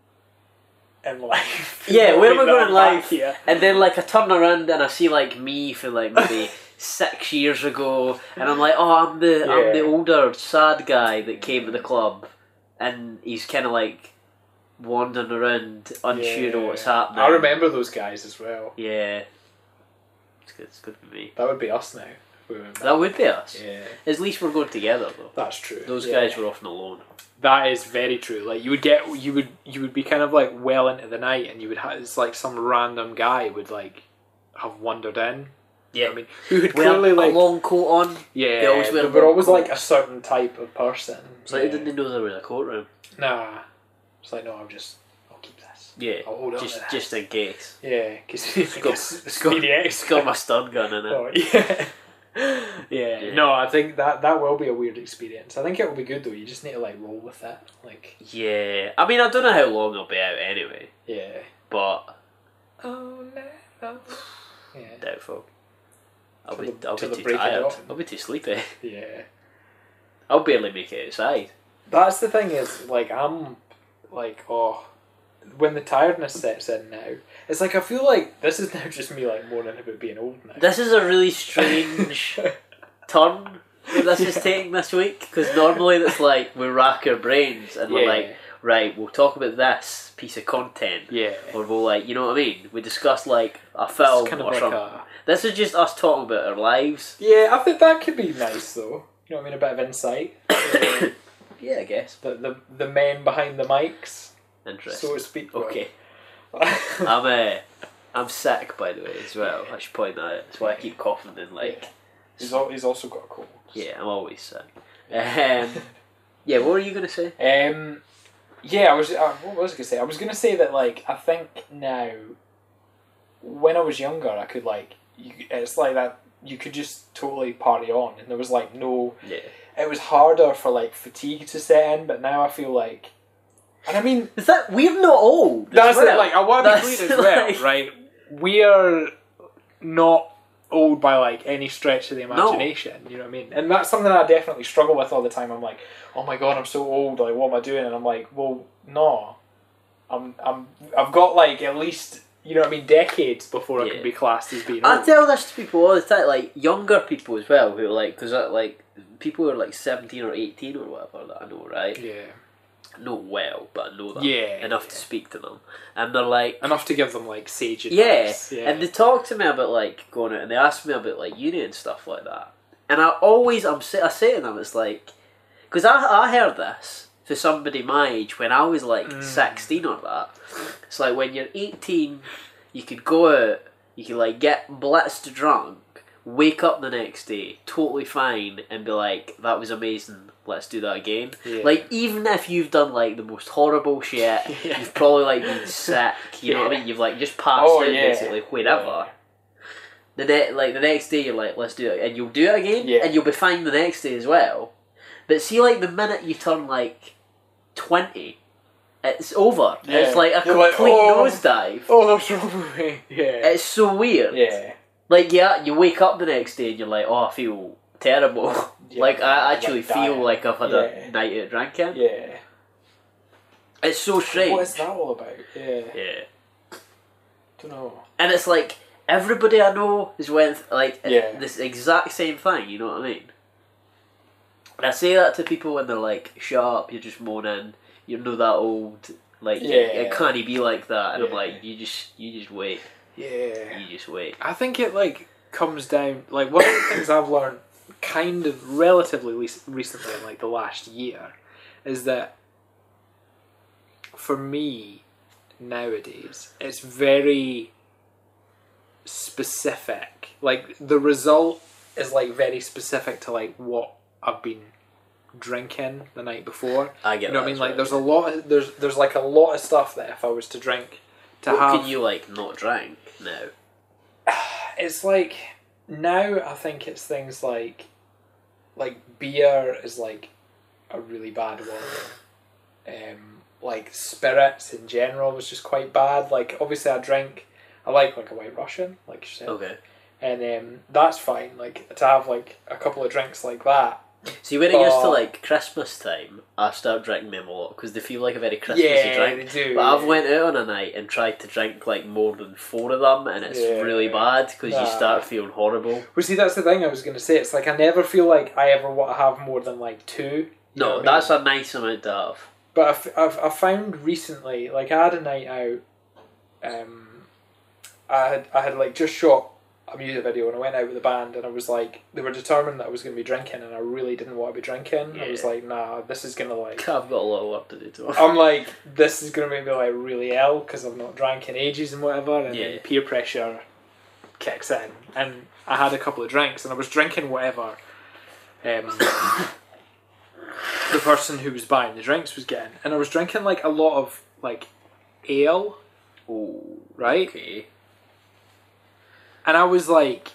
in life? yeah, where am I going in back life? here? And then like I turn around and I see like me from like maybe 6 years ago, and I'm like, oh, I'm the older sad guy that came to the club, and he's kind of like wandering around, unsure of what's happening. I remember those guys as well. Yeah, it's good for me. That would be us now. If we went back. That would be us. Yeah, At least we're going together though. that's true. Those guys were often alone. That is very true. Like you would be kind of like well into the night, and you would have it's like some random guy would like have wandered in. You know what I mean, who had clearly a like long coat on. yeah, They always wear they were long always like a coats. certain type of person. So how did they know there was a courtroom? Nah, it's like no, I'll keep this. Yeah, I'll hold on to just this. in case. Yeah, because It's got it's my stun gun in it. Oh, yeah. Yeah. Yeah. No, I think that will be a weird experience. I think it will be good though. You just need to like roll with it. Like Yeah, I mean I don't know how long I'll be out anyway, yeah. but Oh no. Yeah. doubtful. I'll Till be the too break of tired. dawn. I'll be too sleepy. Yeah. I'll barely make it outside. That's the thing is like I'm like when the tiredness sets in now, it's like I feel like this is now just me like moaning about being old now. This is a really strange turn that this is taking this week, because normally it's like we rack our brains and we're Yeah. like, right, we'll talk about this piece of content. Yeah. Or we'll like, you know what I mean? We discuss like a film It's kind of or like something. This is just us talking about our lives. Yeah, I think that could be nice though. You know what I mean? A bit of insight. Yeah, I guess. the men behind the mics, Interesting. so to speak. Okay. Well. I'm sick, by the way, as well. I should point that out. That's why I keep coughing and like. He's also got a cold. Yeah, I'm always sick. Yeah, what were you gonna say? Yeah, what was I gonna say? I was gonna say that like I think now, when I was younger, I could like it's like that you could just totally party on, and there was like no. Yeah. It was harder for like fatigue to set in, but now I feel like, and I mean Is that we're not old? that's as well. it. Like I want to be That's clear as well, like- right? We are not old by like any stretch of the imagination. You know what I mean? And that's something I definitely struggle with all the time. I'm like, oh my god, I'm so old. Like, what am I doing? And I'm like, well, no, I've got like at least, you know what I mean, decades before I Yeah. can be classed as being I old. tell this to people all the time, like younger people as well, who are like, because like people who are like 17 or 18 or whatever that I know, right? Yeah, Not well, but I know them Yeah, enough yeah. to speak to them, and they're like, enough to give them like sage yeah. advice. And they talk to me about like going out, and they ask me about like uni and stuff like that, and I say to them, it's like, because I heard this for somebody my age when I was like 16 or that. It's like when you're 18, you could go out, you could like get blitzed drunk, wake up the next day totally fine, and be like, that was amazing, let's do that again. Yeah. Like even if you've done like the most horrible shit, Yeah. you've probably like been sick, you know what I Yeah. mean, you've like just passed Oh, out yeah. basically wherever. The next day you're like, let's do it, and you'll do it again, Yeah. and you'll be fine the next day as well. But see, like the minute you turn like 20, it's over. Yeah. It's like a You're like, complete oh. nosedive. Oh, that's wrong with me. Yeah, It's so weird. yeah. Like you wake up the next day and you're like, oh, I feel terrible. Yeah, like I like actually feel dying. like I've had Yeah. a night out drinking. Yeah. It's so strange. What is that all about? Yeah. Yeah. Don't know. And it's like everybody I know is went like Yeah. this exact same thing. You know what I mean? And I say that to people when they're like, shut up, you're just moaning, you're not that old, like, it can't be like that. And I'm like, you just wait. Yeah. You just wait. I think it, like, comes down, like, one of the things I've learned kind of relatively recently, in, like, the last year, is that for me, nowadays, it's very specific. Like, the result is, like, very specific to, like, what I've been drinking the night before. I get you know what I mean? Like, right. there's a lot of, there's like a lot of stuff that if I was to drink what have, can you like not drink now? it's like now I think it's things like beer is like a really bad one. Like spirits in general was just quite bad. Like obviously I like a White Russian, like you said. Okay. And that's fine. Like to have like a couple of drinks like that. See, when it gets to like Christmas time, I start drinking them a lot because they feel like a very Christmassy drink. They do. But I've went out on a night and tried to drink like more than 4 of them, and it's really bad because you start feeling horrible. Well, see, that's the thing I was going to say. It's like I never feel like I ever want to have more than like 2. No, that's a nice amount to have. But I've found recently, like I had a night out. I had like just shot a music video and I went out with the band and I was like, they were determined that I was going to be drinking and I really didn't want to be drinking. I was like, nah, this is going to like... I've got a lot of work to do tomorrow. I'm like, this is going to make me like really ill because I've not drank in ages and whatever, and then peer pressure kicks in. And I had a couple of drinks and I was drinking whatever the person who was buying the drinks was getting. And I was drinking like a lot of like ale. Oh, right? Okay. And I was like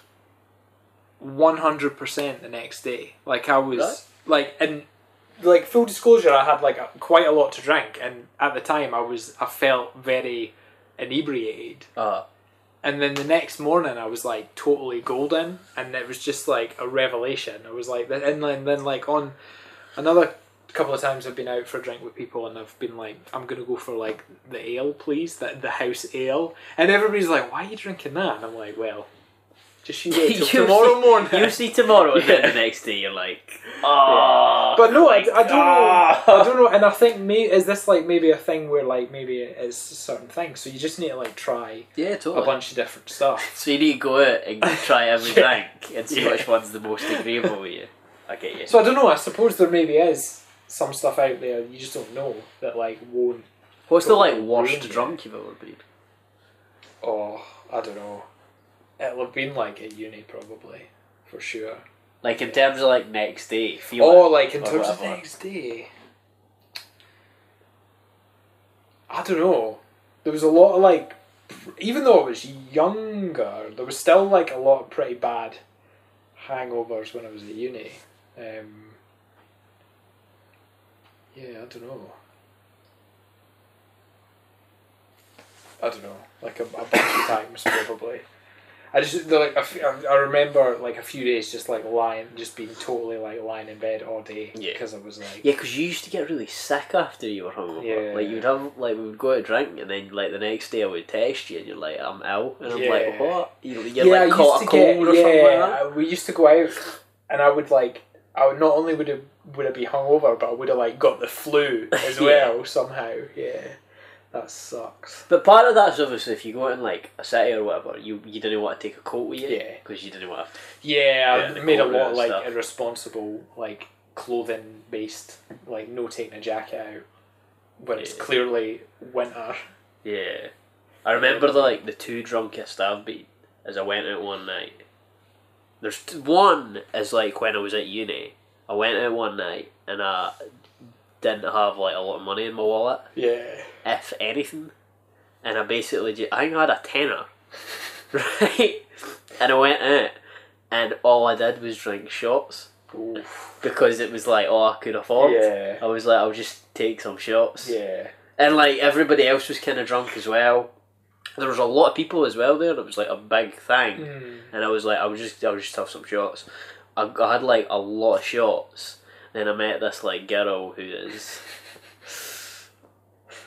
100% the next day. Like I was like, and like full disclosure, I had like quite a lot to drink, and at the time I felt very inebriated. And then the next morning I was like totally golden, and it was just like a revelation. I was like, and then like on another couple of times I've been out for a drink with people and I've been like, I'm gonna go for like the ale please, the house ale, and everybody's like, why are you drinking that? And I'm like, well, just you wait till tomorrow morning. You see tomorrow and then the next day you're like, oh. But no, I don't know. I don't know, and I think is this like maybe a thing where like maybe it is certain things, so you just need to like try totally a bunch of different stuff. So you need to go out and try every drink and see which one's the most agreeable with you. I get you. So I don't know, I suppose there maybe is some stuff out there you just don't know that like won't... What's the like worst drunk you've ever been? Oh, I don't know. It'll have been like at uni probably, for sure. Like in terms of like next day, like in terms of next day. I don't know. There was a lot of like, even though I was younger, there was still like a lot of pretty bad hangovers when I was at uni. Yeah, I don't know. Like a bunch of times probably. I remember like a few days just like being totally like lying in bed all day because I was like... Yeah, because you used to get really sick after you were hungover. Yeah. Like you'd have we would go out drink and then like the next day I would text you and you're like, I'm ill, and I'm like, what? You're like caught a cold or something like that. We used to go out and I would not only would I be hungover, but I would have like got the flu as well somehow. Yeah. That sucks. But part of that's obviously if you go out in like a city or whatever, you didn't want to take a coat with you. Yeah. Because you didn't want to. Yeah, I made a lot of like irresponsible like clothing based, like no taking a jacket out when it's clearly winter. Yeah. I remember the 2 drunkest I've been as I went out one night. There's one is like when I was at uni. I went out one night and I didn't have like a lot of money in my wallet. Yeah. If anything. And I basically I think I had a tenner. Right? And I went out and all I did was drink shots. Oof. Because it was like all I could afford. Yeah. I was like, I'll just take some shots. Yeah. And like everybody else was kind of drunk as well. There was a lot of people as well there. It was like a big thing. And I was like, I'll just have some shots. I had like a lot of shots. Then I met this like girl who is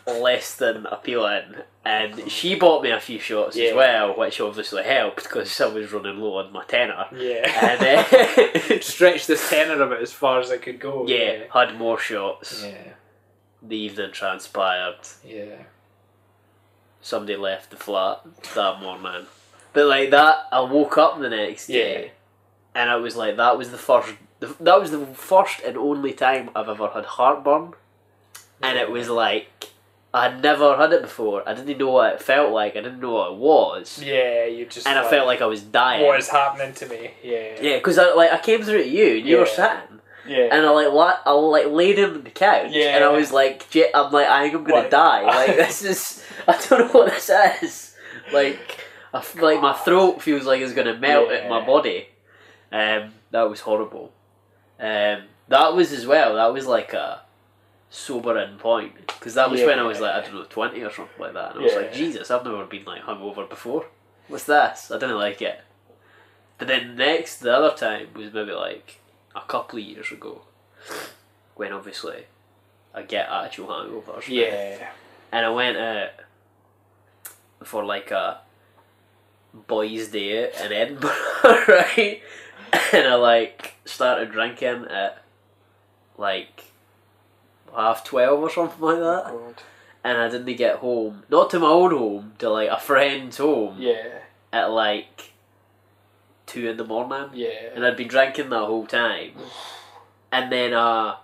less than appealing, and she bought me a few shots as well, which obviously helped because I was running low on my tenner. Yeah. And stretched this tenner about as far as I could go. yeah, had more shots. Yeah. The evening transpired. Yeah. Somebody left the flat that morning. But like that, I woke up the next day, and I was like, that was the first and only time I've ever had heartburn, and it was like I had never had it before. I didn't know what it felt like. I didn't know what it was. Yeah, you just. And I felt like I was dying. What is happening to me? Yeah. Yeah, because I came through to you, and you were sitting. Yeah. And I laid on the couch, and I was like, I'm like, I think I'm gonna die. Like this is, I don't know what this is. Like, I feel like my throat feels like it's gonna melt in my body. That was horrible. That was as well. That was like a sobering point because that was when I was like, I don't know, 20 or something like that, and I was like, Jesus, I've never been like hungover before. What's this? I didn't like it. But then the other time was maybe like a couple of years ago, when obviously I get actual hangovers. Yeah. And I went out for like a boys' day in Edinburgh, right? And I like started drinking at like 12:30 or something like that. Oh, God. And I didn't get home, not to my own home, to like a friend's home. Yeah. At like 2 in the morning. Yeah. And I'd been drinking that whole time. And then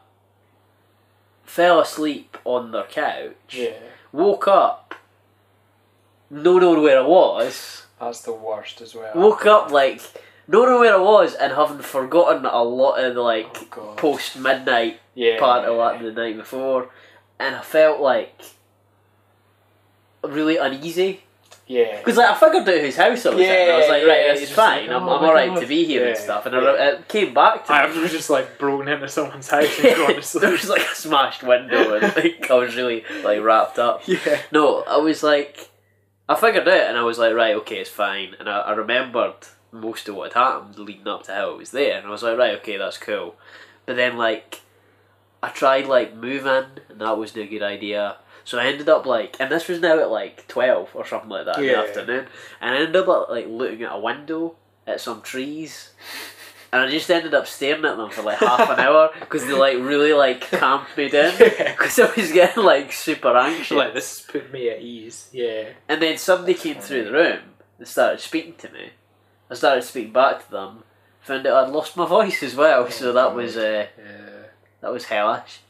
fell asleep on their couch. Yeah. Woke up, no knowing where I was. That's the worst as well. Woke up like, no knowing where I was and having forgotten a lot of the like post midnight part of that the night before. And I felt like really uneasy. Yeah. Because like, I figured out whose house I was in. And I was like, right, this is fine. Like, I'm alright to be here and stuff. And it came back to me. I was just like broken into someone's house and gone to sleep. There was like a smashed window and like I was really like wrapped up. Yeah. No, I was like, I figured out and I was like, right, okay, it's fine. And I remembered most of what had happened leading up to how it was there. And I was like, right, okay, that's cool. But then like, I tried like moving and that wasn't a good idea. So I ended up like, and this was now at like 12 or something like that in the afternoon, and I ended up like looking at a window at some trees, and I just ended up staring at them for like half an hour because they like really like camped me down because I was getting like super anxious. Like, this has put me at ease. Yeah. And then somebody came through the room and started speaking to me. I started speaking back to them, found out I'd lost my voice as well, so that was that was hellish.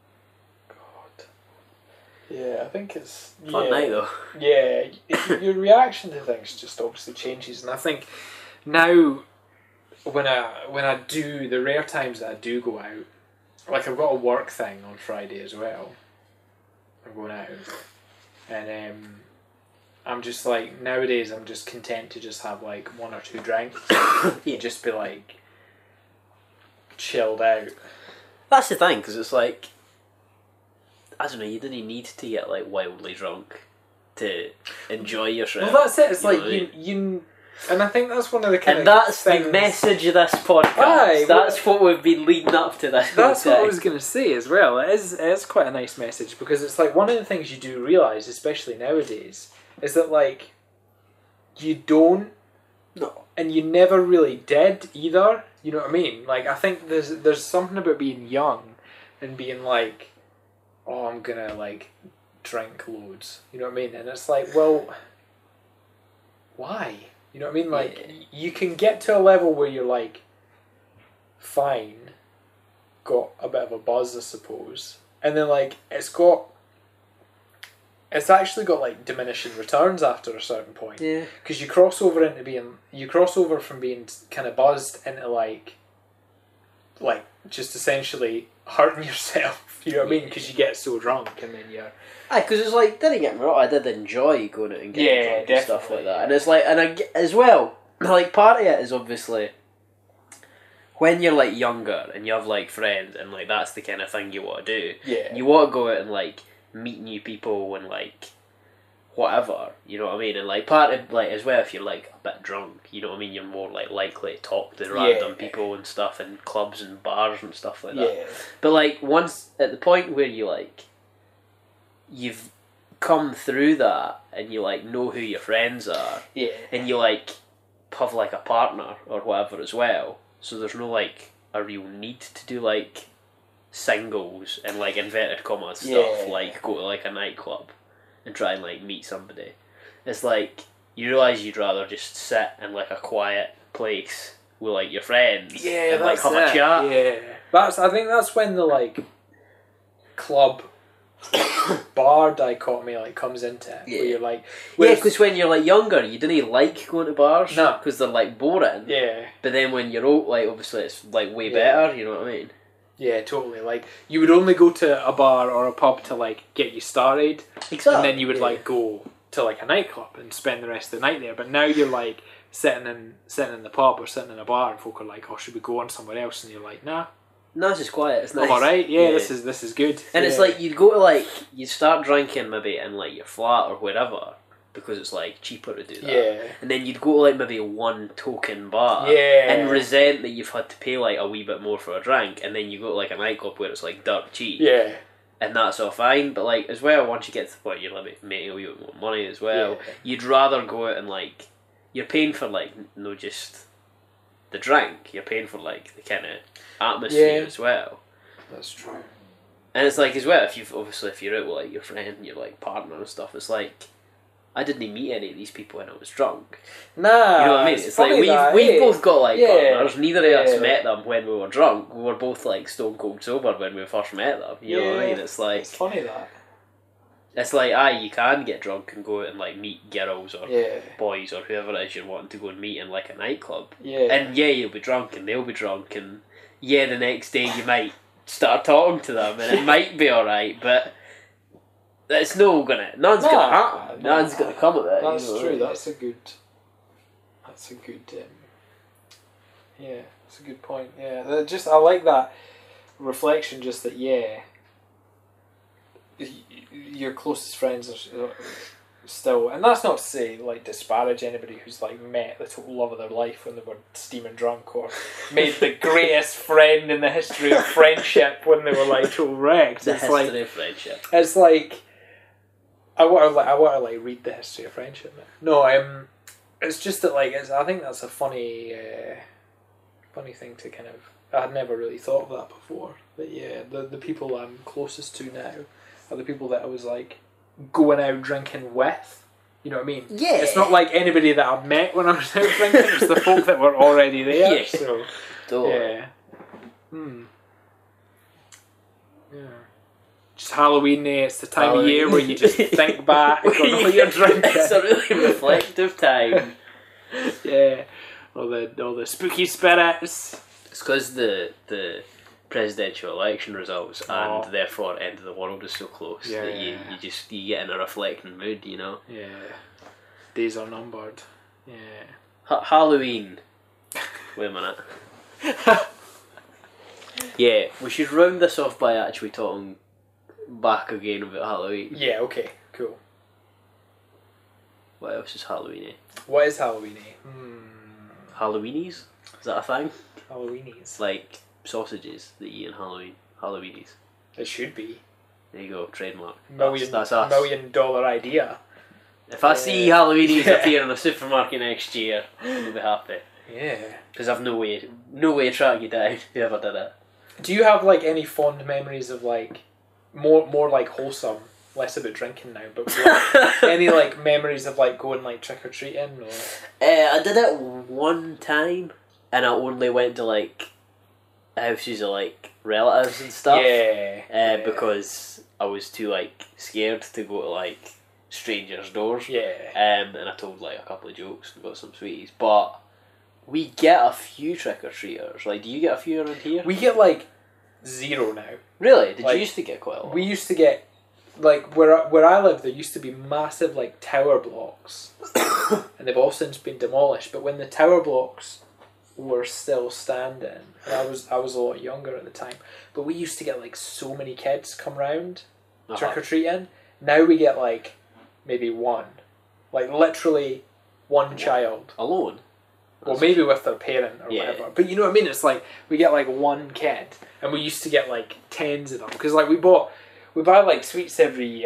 Yeah, I think it's fun night though. Yeah, your reaction to things just obviously changes, and I think now when I do the rare times that I do go out, like I've got a work thing on Friday as well. I'm going out, and I'm just like nowadays I'm just content to just have like 1 or 2 drinks, and just be like chilled out. That's the thing, because it's like, I don't know, you didn't need to get like wildly drunk to enjoy yourself. Well, that's it. It's you like you, and I think that's one of the kind and of that's things. the message of this podcast. Aye, that's what we've been leading up to this. That's whole what I thing. was going to say as well. It is quite a nice message because it's like one of the things you do realise, especially nowadays, is that like you don't, and you never really did either. You know what I mean? Like I think there's something about being young and being like, oh, I'm gonna like drink loads. You know what I mean? And it's like, well, why? You know what I mean? Like you can get to a level where you're like, fine, got a bit of a buzz, I suppose, and then like it's actually got like diminishing returns after a certain point. Yeah. Because you cross over from being kind of buzzed into like just essentially hurting yourself. You know what I mean? Because you get so drunk and then you're. Aye, because it's like, didn't get me wrong, I did enjoy going out and getting drunk and stuff like that. And it's like, as well, like part of it is obviously when you're like younger and you have like friends and like that's the kind of thing you want to do. Yeah. You want to go out and like meet new people and like whatever, you know what I mean? And like part of like as well, if you're like a bit drunk, you know what I mean, you're more like likely to talk to random people and stuff in clubs and bars and stuff like that. But like once at the point where you like you've come through that and you like know who your friends are, Yeah. and you like have like a partner or whatever as well, so there's no like a real need to do like singles and like inverted commas stuff, like go to like a nightclub and try and like meet somebody. It's like you realise you'd rather just sit in like a quiet place with like your friends and like have a chat. Yeah, I think that's when the like club bar dichotomy like comes into it. Where you're like, because when you're like younger, you didn't like going to bars No. because they're like boring. Yeah. But then when you're old, like obviously it's like way better. You know what I mean? Yeah, totally. Like you would only go to a bar or a pub to like get you started, Exactly. and then you would like go to like a nightclub and spend the rest of the night there. But now you're like sitting in the pub or sitting in a bar, and folk are like, "Oh, should we go on somewhere else?" And you're like, "Nah, No, it's just quiet. It's nice. I'm alright. Yeah, this is good." And it's like you'd go to like you'd start drinking maybe in like your flat or wherever because it's like cheaper to do that. Yeah. And then you'd go to like maybe one token bar. Yeah. And resent that you've had to pay like a wee bit more for a drink, and then you go to like a nightclub where it's like dirt cheap. Yeah. And that's all fine, but like as well, once you get to the point you're like making a wee bit more money as well, you'd rather go out and like you're paying for like no just the drink, you're paying for like the kind of atmosphere as well. That's true. And it's like as well, if you're out with like your friend and your like partner and stuff, it's like I didn't meet any of these people when I was drunk. Nah, you know what I mean? It's like we've both got like partners. Neither of us met them when we were drunk. We were both like stone cold sober when we first met them. You know what I mean? It's like it's funny that. It's like you can get drunk and go out and like meet girls or boys or whoever it is you're wanting to go and meet in like a nightclub. Yeah. And you'll be drunk and they'll be drunk and the next day you might start talking to them and it might be alright, but it's none's gonna happen. None's gonna come of it. That's true. Right? That's a good. Yeah, that's a good point. Yeah, I like that reflection. Just that. Yeah. Your closest friends are still, and that's not to say like disparage anybody who's like met the total love of their life when they were steaming drunk or made the greatest friend in the history of friendship when they were like total wrecked. The history of friendship. It's like I want to like read the history of friendship. No, it's just that like I think that's a funny thing to kind of. I had never really thought of that before. But yeah, the people I'm closest to now are the people that I was like going out drinking with. You know what I mean? Yeah. It's not like anybody that I met when I was out drinking. It's the folk that were already there. Yeah. So Totally. Yeah. Just Halloween day. It's the time of year where you just think back on all your drinking. It's a really reflective time. Yeah. All the spooky spirits. It's because the presidential election results and therefore end of the world is so close that you get in a reflecting mood, you know. Yeah. Days are numbered. Yeah. Halloween. Wait a minute. Yeah, we should round this off by actually talking back again about Halloween. Yeah, okay, cool. What else is Halloween? What is Halloween? Halloweenies? Is that a thing? Halloweenies. Like sausages that you eat on Halloween. Halloweenies. It should be. There you go, trademark. That's us. $1 million idea. If I see Halloweenies appear in the supermarket next year, I'll be happy. Yeah. Because I've no way to track you down whoever did it. Do you have like any fond memories of like more like wholesome, less about drinking now, but like, any like memories of like going like trick or treating? Or I did it one time, and I only went to like houses of like relatives and stuff. Because I was too like scared to go to like strangers' doors. And I told like a couple of jokes and got some sweeties, but we get a few trick or treaters. Like, do you get a few around here? We get like 0 now. Really? Did like, you used to get quite a lot? We used to get like where I live. There used to be massive like tower blocks, and they've all since been demolished. But when the tower blocks were still standing, and I was a lot younger at the time, but we used to get like so many kids come round trick or treating. Now we get like maybe one, like literally one child alone. Well, maybe with their parent or whatever. But you know what I mean? It's like we get like one kid, and we used to get like tens of them because like we buy like sweets every year,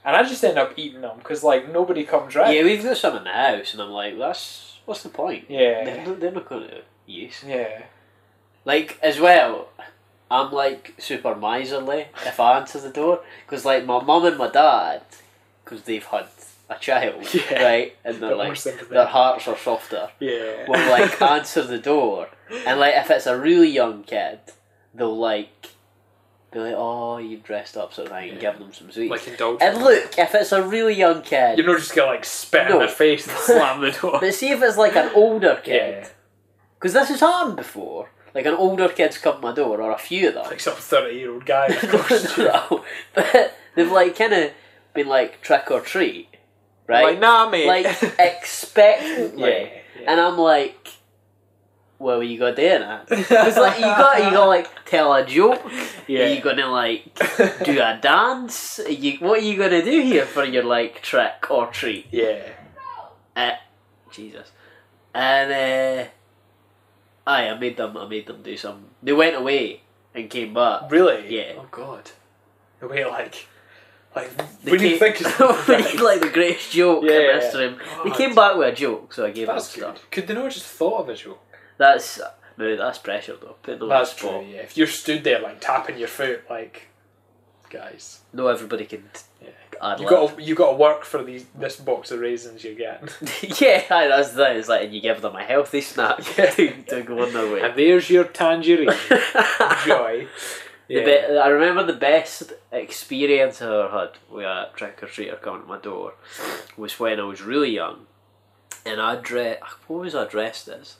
and I just end up eating them because like nobody comes round. Yeah, we've got some in the house, and I'm like, what's the point? Yeah. They're not going to use. Yeah. Like, as well, I'm like super miserly if I answer the door, because like my mum and my dad, because they've had a child, Yeah. right, and they're Bit more like sympathetic. their hearts are softer. Yeah. Will like answer the door, and like if it's a really young kid, they'll like be like, "Oh, you've dressed up," sort of thing, and give them some sweets. Like indulge. And look, if it's a really young kid, You're not just gonna like spit No. in their face and slam the door. but see if it's like an older kid, Yeah. because this has happened before. Like an older kid's come to my door, or a few of them. Like some 30-year-old guy, of course. No, but they've like kind of been like trick or treat, right? Like, nah, mate. Like expectantly, Yeah. and I'm like, "Well, you got doing it?" It's like you got like tell a joke. Yeah. Are you gonna like do a dance? What are you gonna do here for your like trick or treat? Yeah. Jesus, and I made them do some. They went away and came back. Really? Yeah. Oh god. The way like They we need to came- think we need like the greatest joke Yeah. in history. They God. came back with a joke, so I gave That's them good. stuff. Could they not just thought of a joke? That's pressure though. Putting them on the That's spot. true, yeah. If you're stood there like tapping your foot, like guys. No, everybody can. Yeah. Add You got to work for this box of raisins you're getting. Yeah, aye, that's the thing. It's like, and you give them a healthy snack to go on their way. And there's your tangerine. Joy. I remember the best experience I ever had with a trick or treater coming to my door was when I was really young, and what was I dressed as?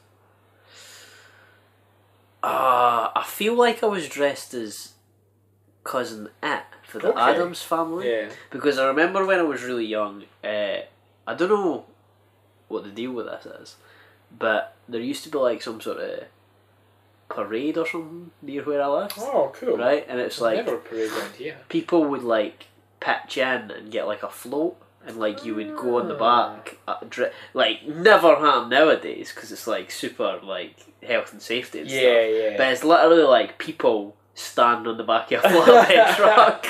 I feel like I was dressed as Cousin It for the Okay. Addams Family. Yeah. Because I remember when I was really young, I don't know what the deal with this is, but there used to be like some sort of parade or something near where I lived, Oh, cool. right? And it's like Never a parade around here. people would like pitch in and get like a float, and like you would go on the back, like never happen nowadays because it's like super like health and safety and stuff. Yeah. But it's literally like people stand on the back of a flatbed truck,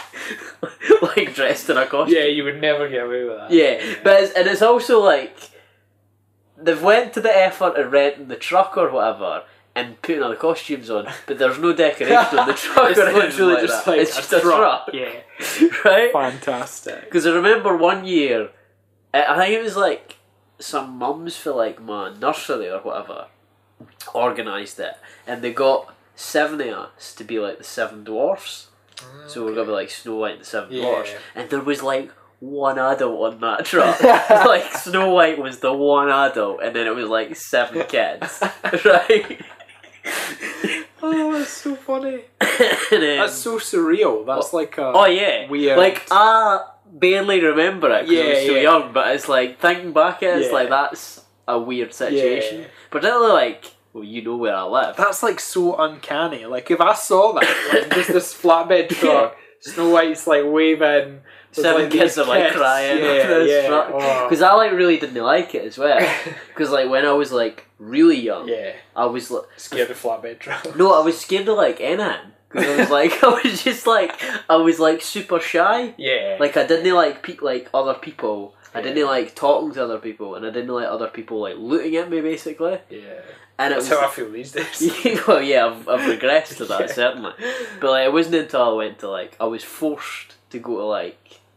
like dressed in a costume. Yeah, you would never get away with that. Yeah, but it's also like they've went to the effort of renting the truck or whatever and putting all the costumes on, but there's no decoration on the truck. It's or anything literally like just that. like It's just a truck, Yeah. right? Fantastic. Because I remember one year, I think it was like some mums for like my nursery or whatever organised it, and they got 7 of us to be like the 7 dwarfs. So we're gonna be like Snow White and the 7 Yeah. dwarfs, and there was like one adult on that truck. Like Snow White was the one adult, and then it was like 7 kids, right? Oh, that's so funny. And then, That's so surreal. That's like a oh yeah, weird. like I barely remember it because I was so Yeah. young, but it's like thinking back at it, it's Yeah. like that's a weird situation. Yeah. Particularly like, well, you know where I live. That's like so uncanny. Like if I saw that, like just this flatbed truck, Snow White's like waving. There's, 7 like, kids these are like kids. crying Yeah, for this yeah. truck. Oh. Because I like really didn't like it as well. Because like when I was like really young, Yeah, I was like scared of flatbed truck. no, I was scared of like anything. Because I was like I was like super shy. Yeah, Like I didn't like like other people. I didn't like talking to other people, and I didn't like other people like looking at me basically. yeah. And it That's was how I feel these days. well, yeah, I've regressed to that Yeah. certainly. But like it wasn't until I went to like I was forced to go to like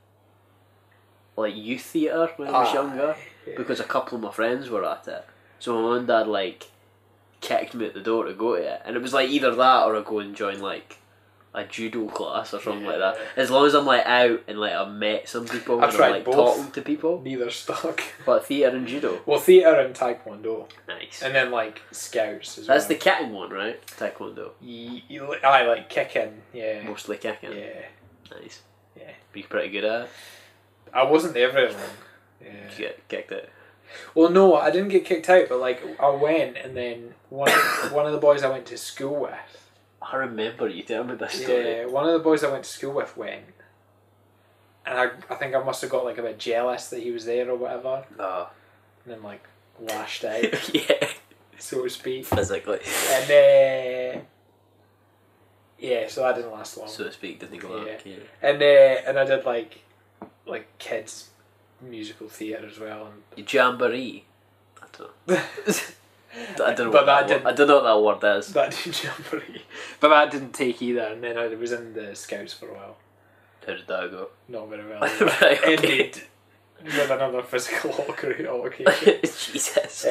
youth theatre when I was younger Yeah. because a couple of my friends were at it. So my mum and dad like kicked me at the door to go to it, and it was like either that or I go and join like a judo class or something like that. As long as I'm like out and like I've met some people I've and tried I'm like both. talking to people. Neither stuck. But theatre and judo, Well, theatre and taekwondo, nice. and then like scouts as That's well. the kicking one, right? Taekwondo, I like kicking. Yeah, mostly kicking. yeah. Nice. Yeah. Be pretty good at it. I wasn't there very long. You Yeah. get kicked out. Well, no, I didn't get kicked out, but like I went, and then one of the boys I went to school with. I remember you telling me this story. Yeah, one of the boys I went to school with went, and I think I must have got like a bit jealous that he was there or whatever, Oh. and then like lashed out, Yeah. so to speak, Physically. and yeah, so that didn't last long. So to speak, didn't go Yeah. back. Yeah. And I did like like kids musical theatre as well. And Jamboree. I don't know. I don't know. But what I don't know what that word is. that did Jamboree, but that didn't take either. And then I was in the Scouts for a while. How did that go? Not very well. Right, okay. Ended with another physical altercation. Jesus.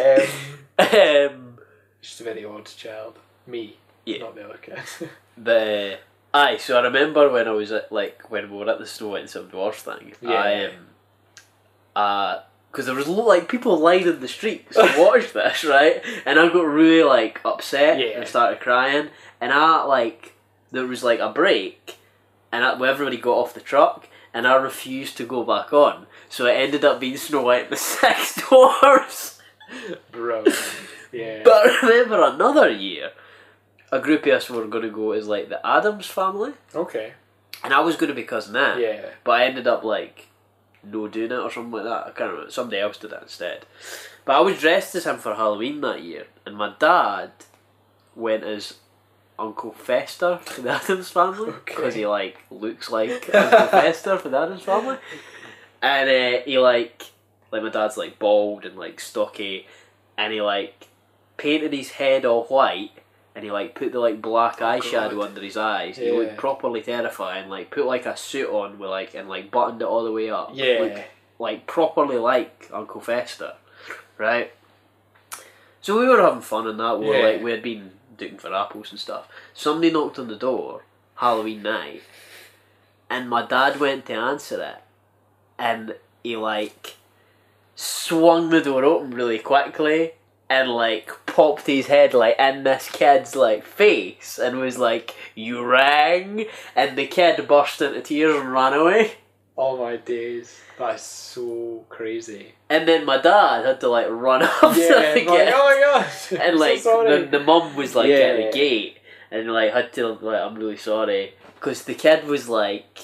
Just a very odd child. Me, Yeah. not the other kid. But aye, so I remember when I was at when we were at the Snow White and Seven Dwarfs thing. Yeah. Because there was like people lining the streets to watch this, right? And I got really like upset and started crying. And there was like a break, and everybody got off the truck, and I refused to go back on. So it ended up being Snow White and the Six Dwarfs. Bro. Yeah. But I remember another year, a group of us were going to go as like the Addams Family, Okay. and I was going to be Cousin Anne. Yeah. But I ended up like no doing it or something like that. I can't remember. Somebody else did it instead. But I was dressed as him for Halloween that year, and my dad went as Uncle Fester for the Addams Family because he like looks like Uncle Fester for the Addams Family, and he like my dad's like bald and like stocky, and he like painted his head all white. And he like put the like black eyeshadow under his eyes. He looked properly terrifying. Like put like a suit on with like and like buttoned it all the way up. Yeah. Like properly like Uncle Fester, right? So we were having fun and that. We were like we had been looking for apples and stuff. Somebody knocked on the door Halloween night, and my dad went to answer it, and he like swung the door open really quickly. And like popped his head like in this kid's like face and was like, "You rang," and the kid burst into tears and ran away. Oh my days, that's so crazy. And then my dad had to like run up to the kid. Like, oh my gosh, and like so the mum was like at the gate and like had to like, "I'm really sorry," because the kid was like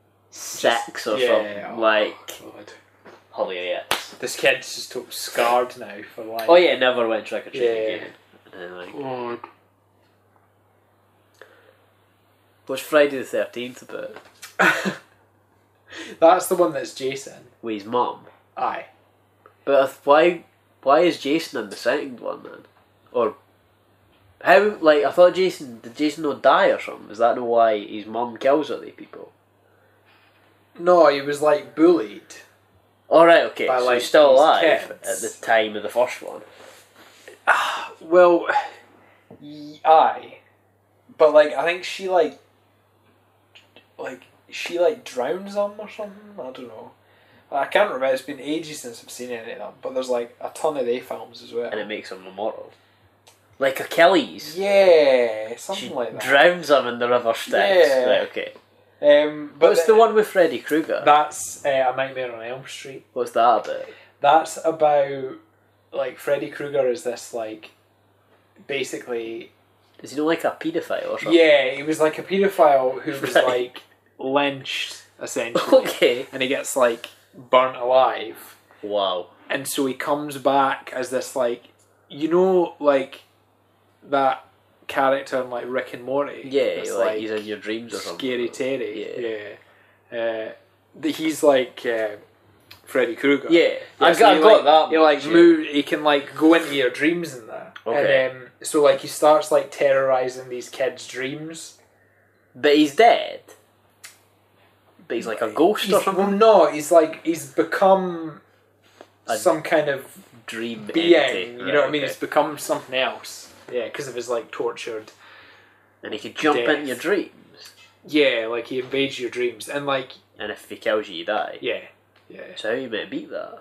6 or something. Oh, like God. hilarious. This kid's just scarred now for life. Oh yeah, never went trick or treat again. And like, what's Friday the 13th about? That's the one that's Jason. With his mum. Aye. But why is Jason in the second one then? Or how? Like I thought did Jason not die or something? Is that not why his mum kills all the people? No, he was like bullied. All right, okay. By, So like, he's still these alive kids. at the time of the first one. Well, aye, but like I think she drowns them or something. I don't know. I can't remember. It's been ages since I've seen any of them. But there's like a ton of they films as well. And it makes him immortal. Like Achilles. Yeah, something She like that. drowns him in the river Styx. Yeah. Right, okay. But What's the one with Freddy Krueger? That's A Nightmare on Elm Street. What's that about? That's about like Freddy Krueger is this like basically. Is he not like a paedophile or something? Yeah, he was like a paedophile who was Right. like lynched essentially. Okay. And he gets like burnt alive. Wow. And so he comes back as this like like that character in like Rick and Morty. Yeah, It's like he's in your dreams or Scary something. Terry. Yeah. He's like Freddy Krueger. Yeah, I so got that. He like shit. move. He can like go into your dreams and that. Okay. And so like he starts like terrorizing these kids' dreams. But he's dead. But he's like a ghost or something. Well, no, he's become A some kind of dream being. entity. You know what I mean? Okay. It's become something else. Yeah, because of his like tortured. And he could jump death. into your dreams. Yeah, like he invades your dreams and like And if he kills you, you die. yeah. So how you meant to beat that?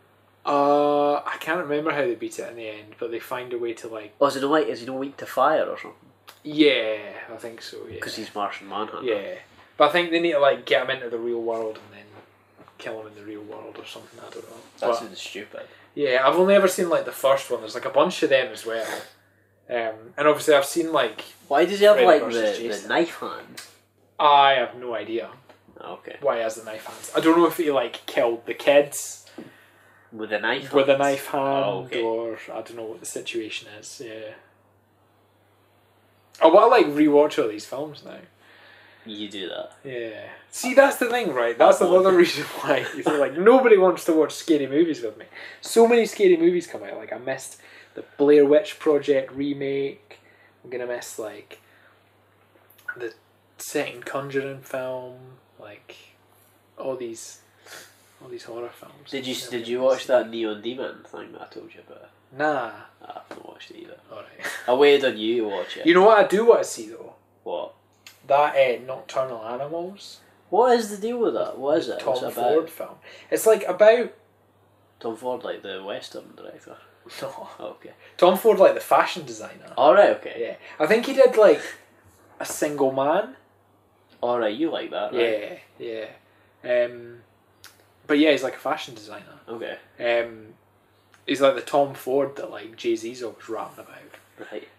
I can't remember how they beat it in the end, but they find a way to like. Oh, is he no weak to fire or something? Yeah, I think so. Yeah. Because he's Martian Manhunter. Yeah, but I think they need to like get him into the real world and then kill him in the real world or something. I don't know. That But, sounds stupid. yeah, I've only ever seen like the first one. There's like a bunch of them as well. And obviously I've seen like. Why does he have Freddy like versus the Jason. knife hand? I have no idea Okay. why he has the knife hands. I don't know if he like killed the kids With a knife with a hand? knife hand Oh, okay. or I don't know what the situation is. Yeah. I want to like rewatch all these films now. You do that. Yeah. See, that's the thing, right? That's another reason why you feel like nobody wants to watch scary movies with me. So many scary movies come out. Like I missed the Blair Witch Project remake. I'm gonna miss like the second Conjuring film. Like all these horror films. Did you watch that Neon Demon thing that I told you about? Nah. I've not watched it either. Alright. I waited on you to watch it. You know what I do want to see though? What? That Nocturnal Animals. What is the deal with that? What is it? What's Tom it about? Ford film. It's like about Tom Ford, like the Western director. no. Oh, okay. Tom Ford, like the fashion designer. Alright, okay. Yeah, I think he did like A Single Man. Alright, you like that, right? Yeah, yeah. But yeah, he's like a fashion designer. Okay. He's like the Tom Ford that like Jay-Z's always rapping about. Right.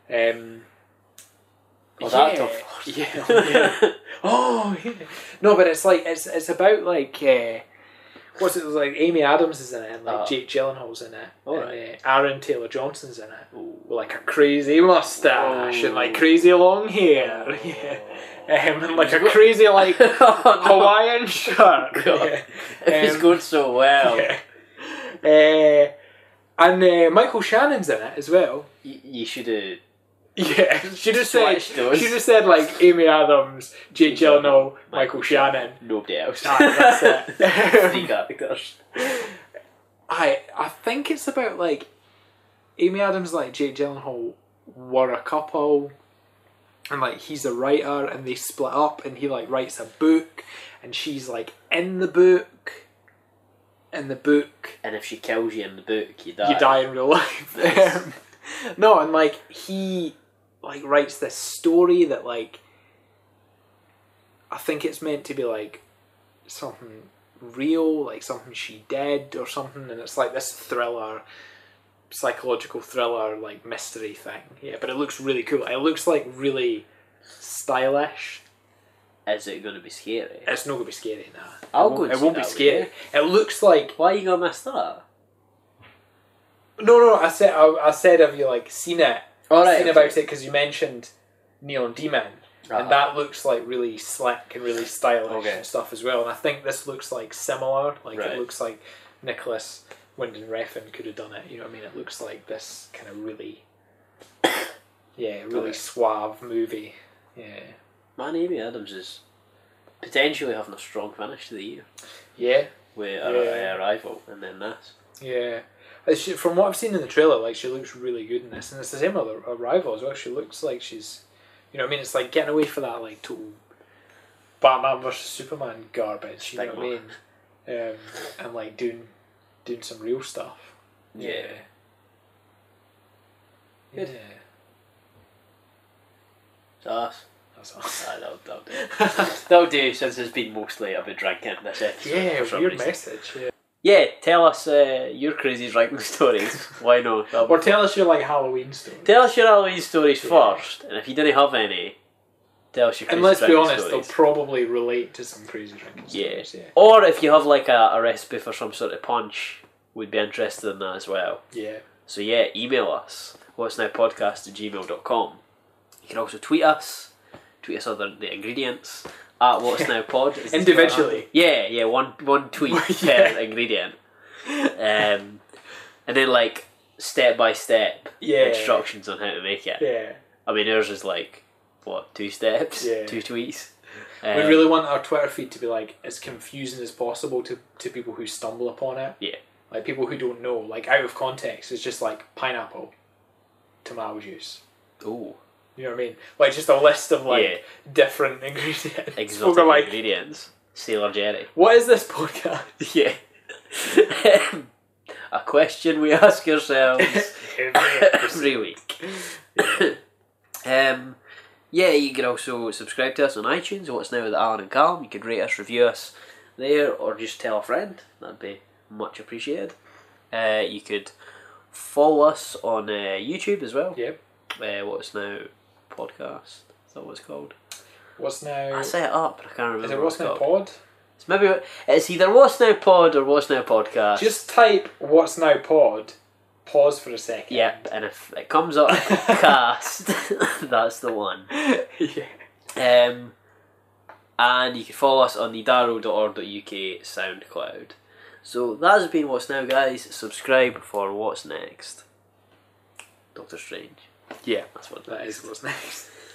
Yeah, That Tom Ford. yeah, yeah. Oh, yeah. No, but it's like it's about like what's it like? Amy Adams is in it, and like Jake Gyllenhaal's in it, Alright. Aaron Taylor Johnson's in it, Ooh. with like a crazy mustache and like crazy long hair, yeah, and like a crazy like Hawaiian shirt. God. Yeah. It's going so well. Yeah. And Michael Shannon's in it as well. You should have. Yeah, she just Switched said like Amy Adams, Jake Gyllenhaal, Michael Shannon. Nobody else. That's it. Three characters. I think it's about like Amy Adams, like Jake Gyllenhaal were a couple, and like he's a writer, and they split up, and he like writes a book, and she's like in the book. And if she kills you in the book, you die. You die in real life. Nice. No, and like he like writes this story that like I think it's meant to be like something real, like something she did or something, and it's like this thriller, psychological thriller, like mystery thing. Yeah, but it looks really cool. It looks like really stylish. Is it going to be scary? It's not going to be scary now. I'll go and It see won't be that scary. with It looks like Why are you going to miss that? no. I said have you like seen it? Alright, Seen okay. about it because you mentioned Neon Demon. And that looks like really slick and really stylish and stuff as well. And I think this looks like similar. Like Right. it looks like Nicholas Winding Refn could have done it. You know what I mean? It looks like this kind of really, really suave movie. Yeah. Man, Amy Adams is potentially having a strong finish to the year Yeah. with Arrival and then this. Yeah. From what I've seen in the trailer, like she looks really good in this, and it's the same with Arrival as well. She looks like she's, you know what I mean? It's like getting away from that like total Batman versus Superman garbage. You know what I mean? And like doing some real stuff. Yeah. Yeah. Good. Us. That's awesome. That'll do. That'll do, since it's been mostly about drinking this episode. Yeah, for some weird reason. message. Yeah. Yeah, tell us your crazy drinking stories. Why not? Or tell us your like Halloween story. Tell us your Halloween stories first, and if you didn't have any, tell us your crazy And let's be drinking honest, stories. they'll probably relate to some crazy drinking Yeah. stories. Yeah. Or if you have like a recipe for some sort of punch, we'd be interested in that as well. Yeah. So yeah, email us, whatsnowpodcast@gmail.com. You can also tweet us the ingredients at whatsnowpod. Is this Individually. Yeah, one tweet Yeah. per ingredient. And then like step by step instructions on how to make it. Yeah. I mean, ours is like, what, 2 steps? Yeah. 2 tweets? We really want our Twitter feed to be like as confusing as possible to people who stumble upon it. Yeah. Like people who don't know, like out of context, it's just like pineapple, tomato juice. Ooh. You know what I mean? Like just a list of like different ingredients. Exotic People are like, ingredients. Sailor Jerry. what is this podcast? Yeah. A question we ask ourselves every week. Yeah, you can also subscribe to us on iTunes. What's Now with Alan and Callum. You could rate us, review us there, or just tell a friend. That'd be much appreciated. You could follow us on YouTube as well. Yep. What's Now Podcast. Is that what it's called? What's Now? I set it up, but I can't remember. Is it what What's it's Now called. Pod? It's either What's Now Pod or What's Now Podcast. Just type What's Now Pod. Pause for a second. Yep, and if it comes up cast, that's the one. Yeah. and you can follow us on the darrow.org.uk SoundCloud. So that has been What's Now, guys. Subscribe for What's Next. Doctor Strange. Yeah, That's what that is what's next.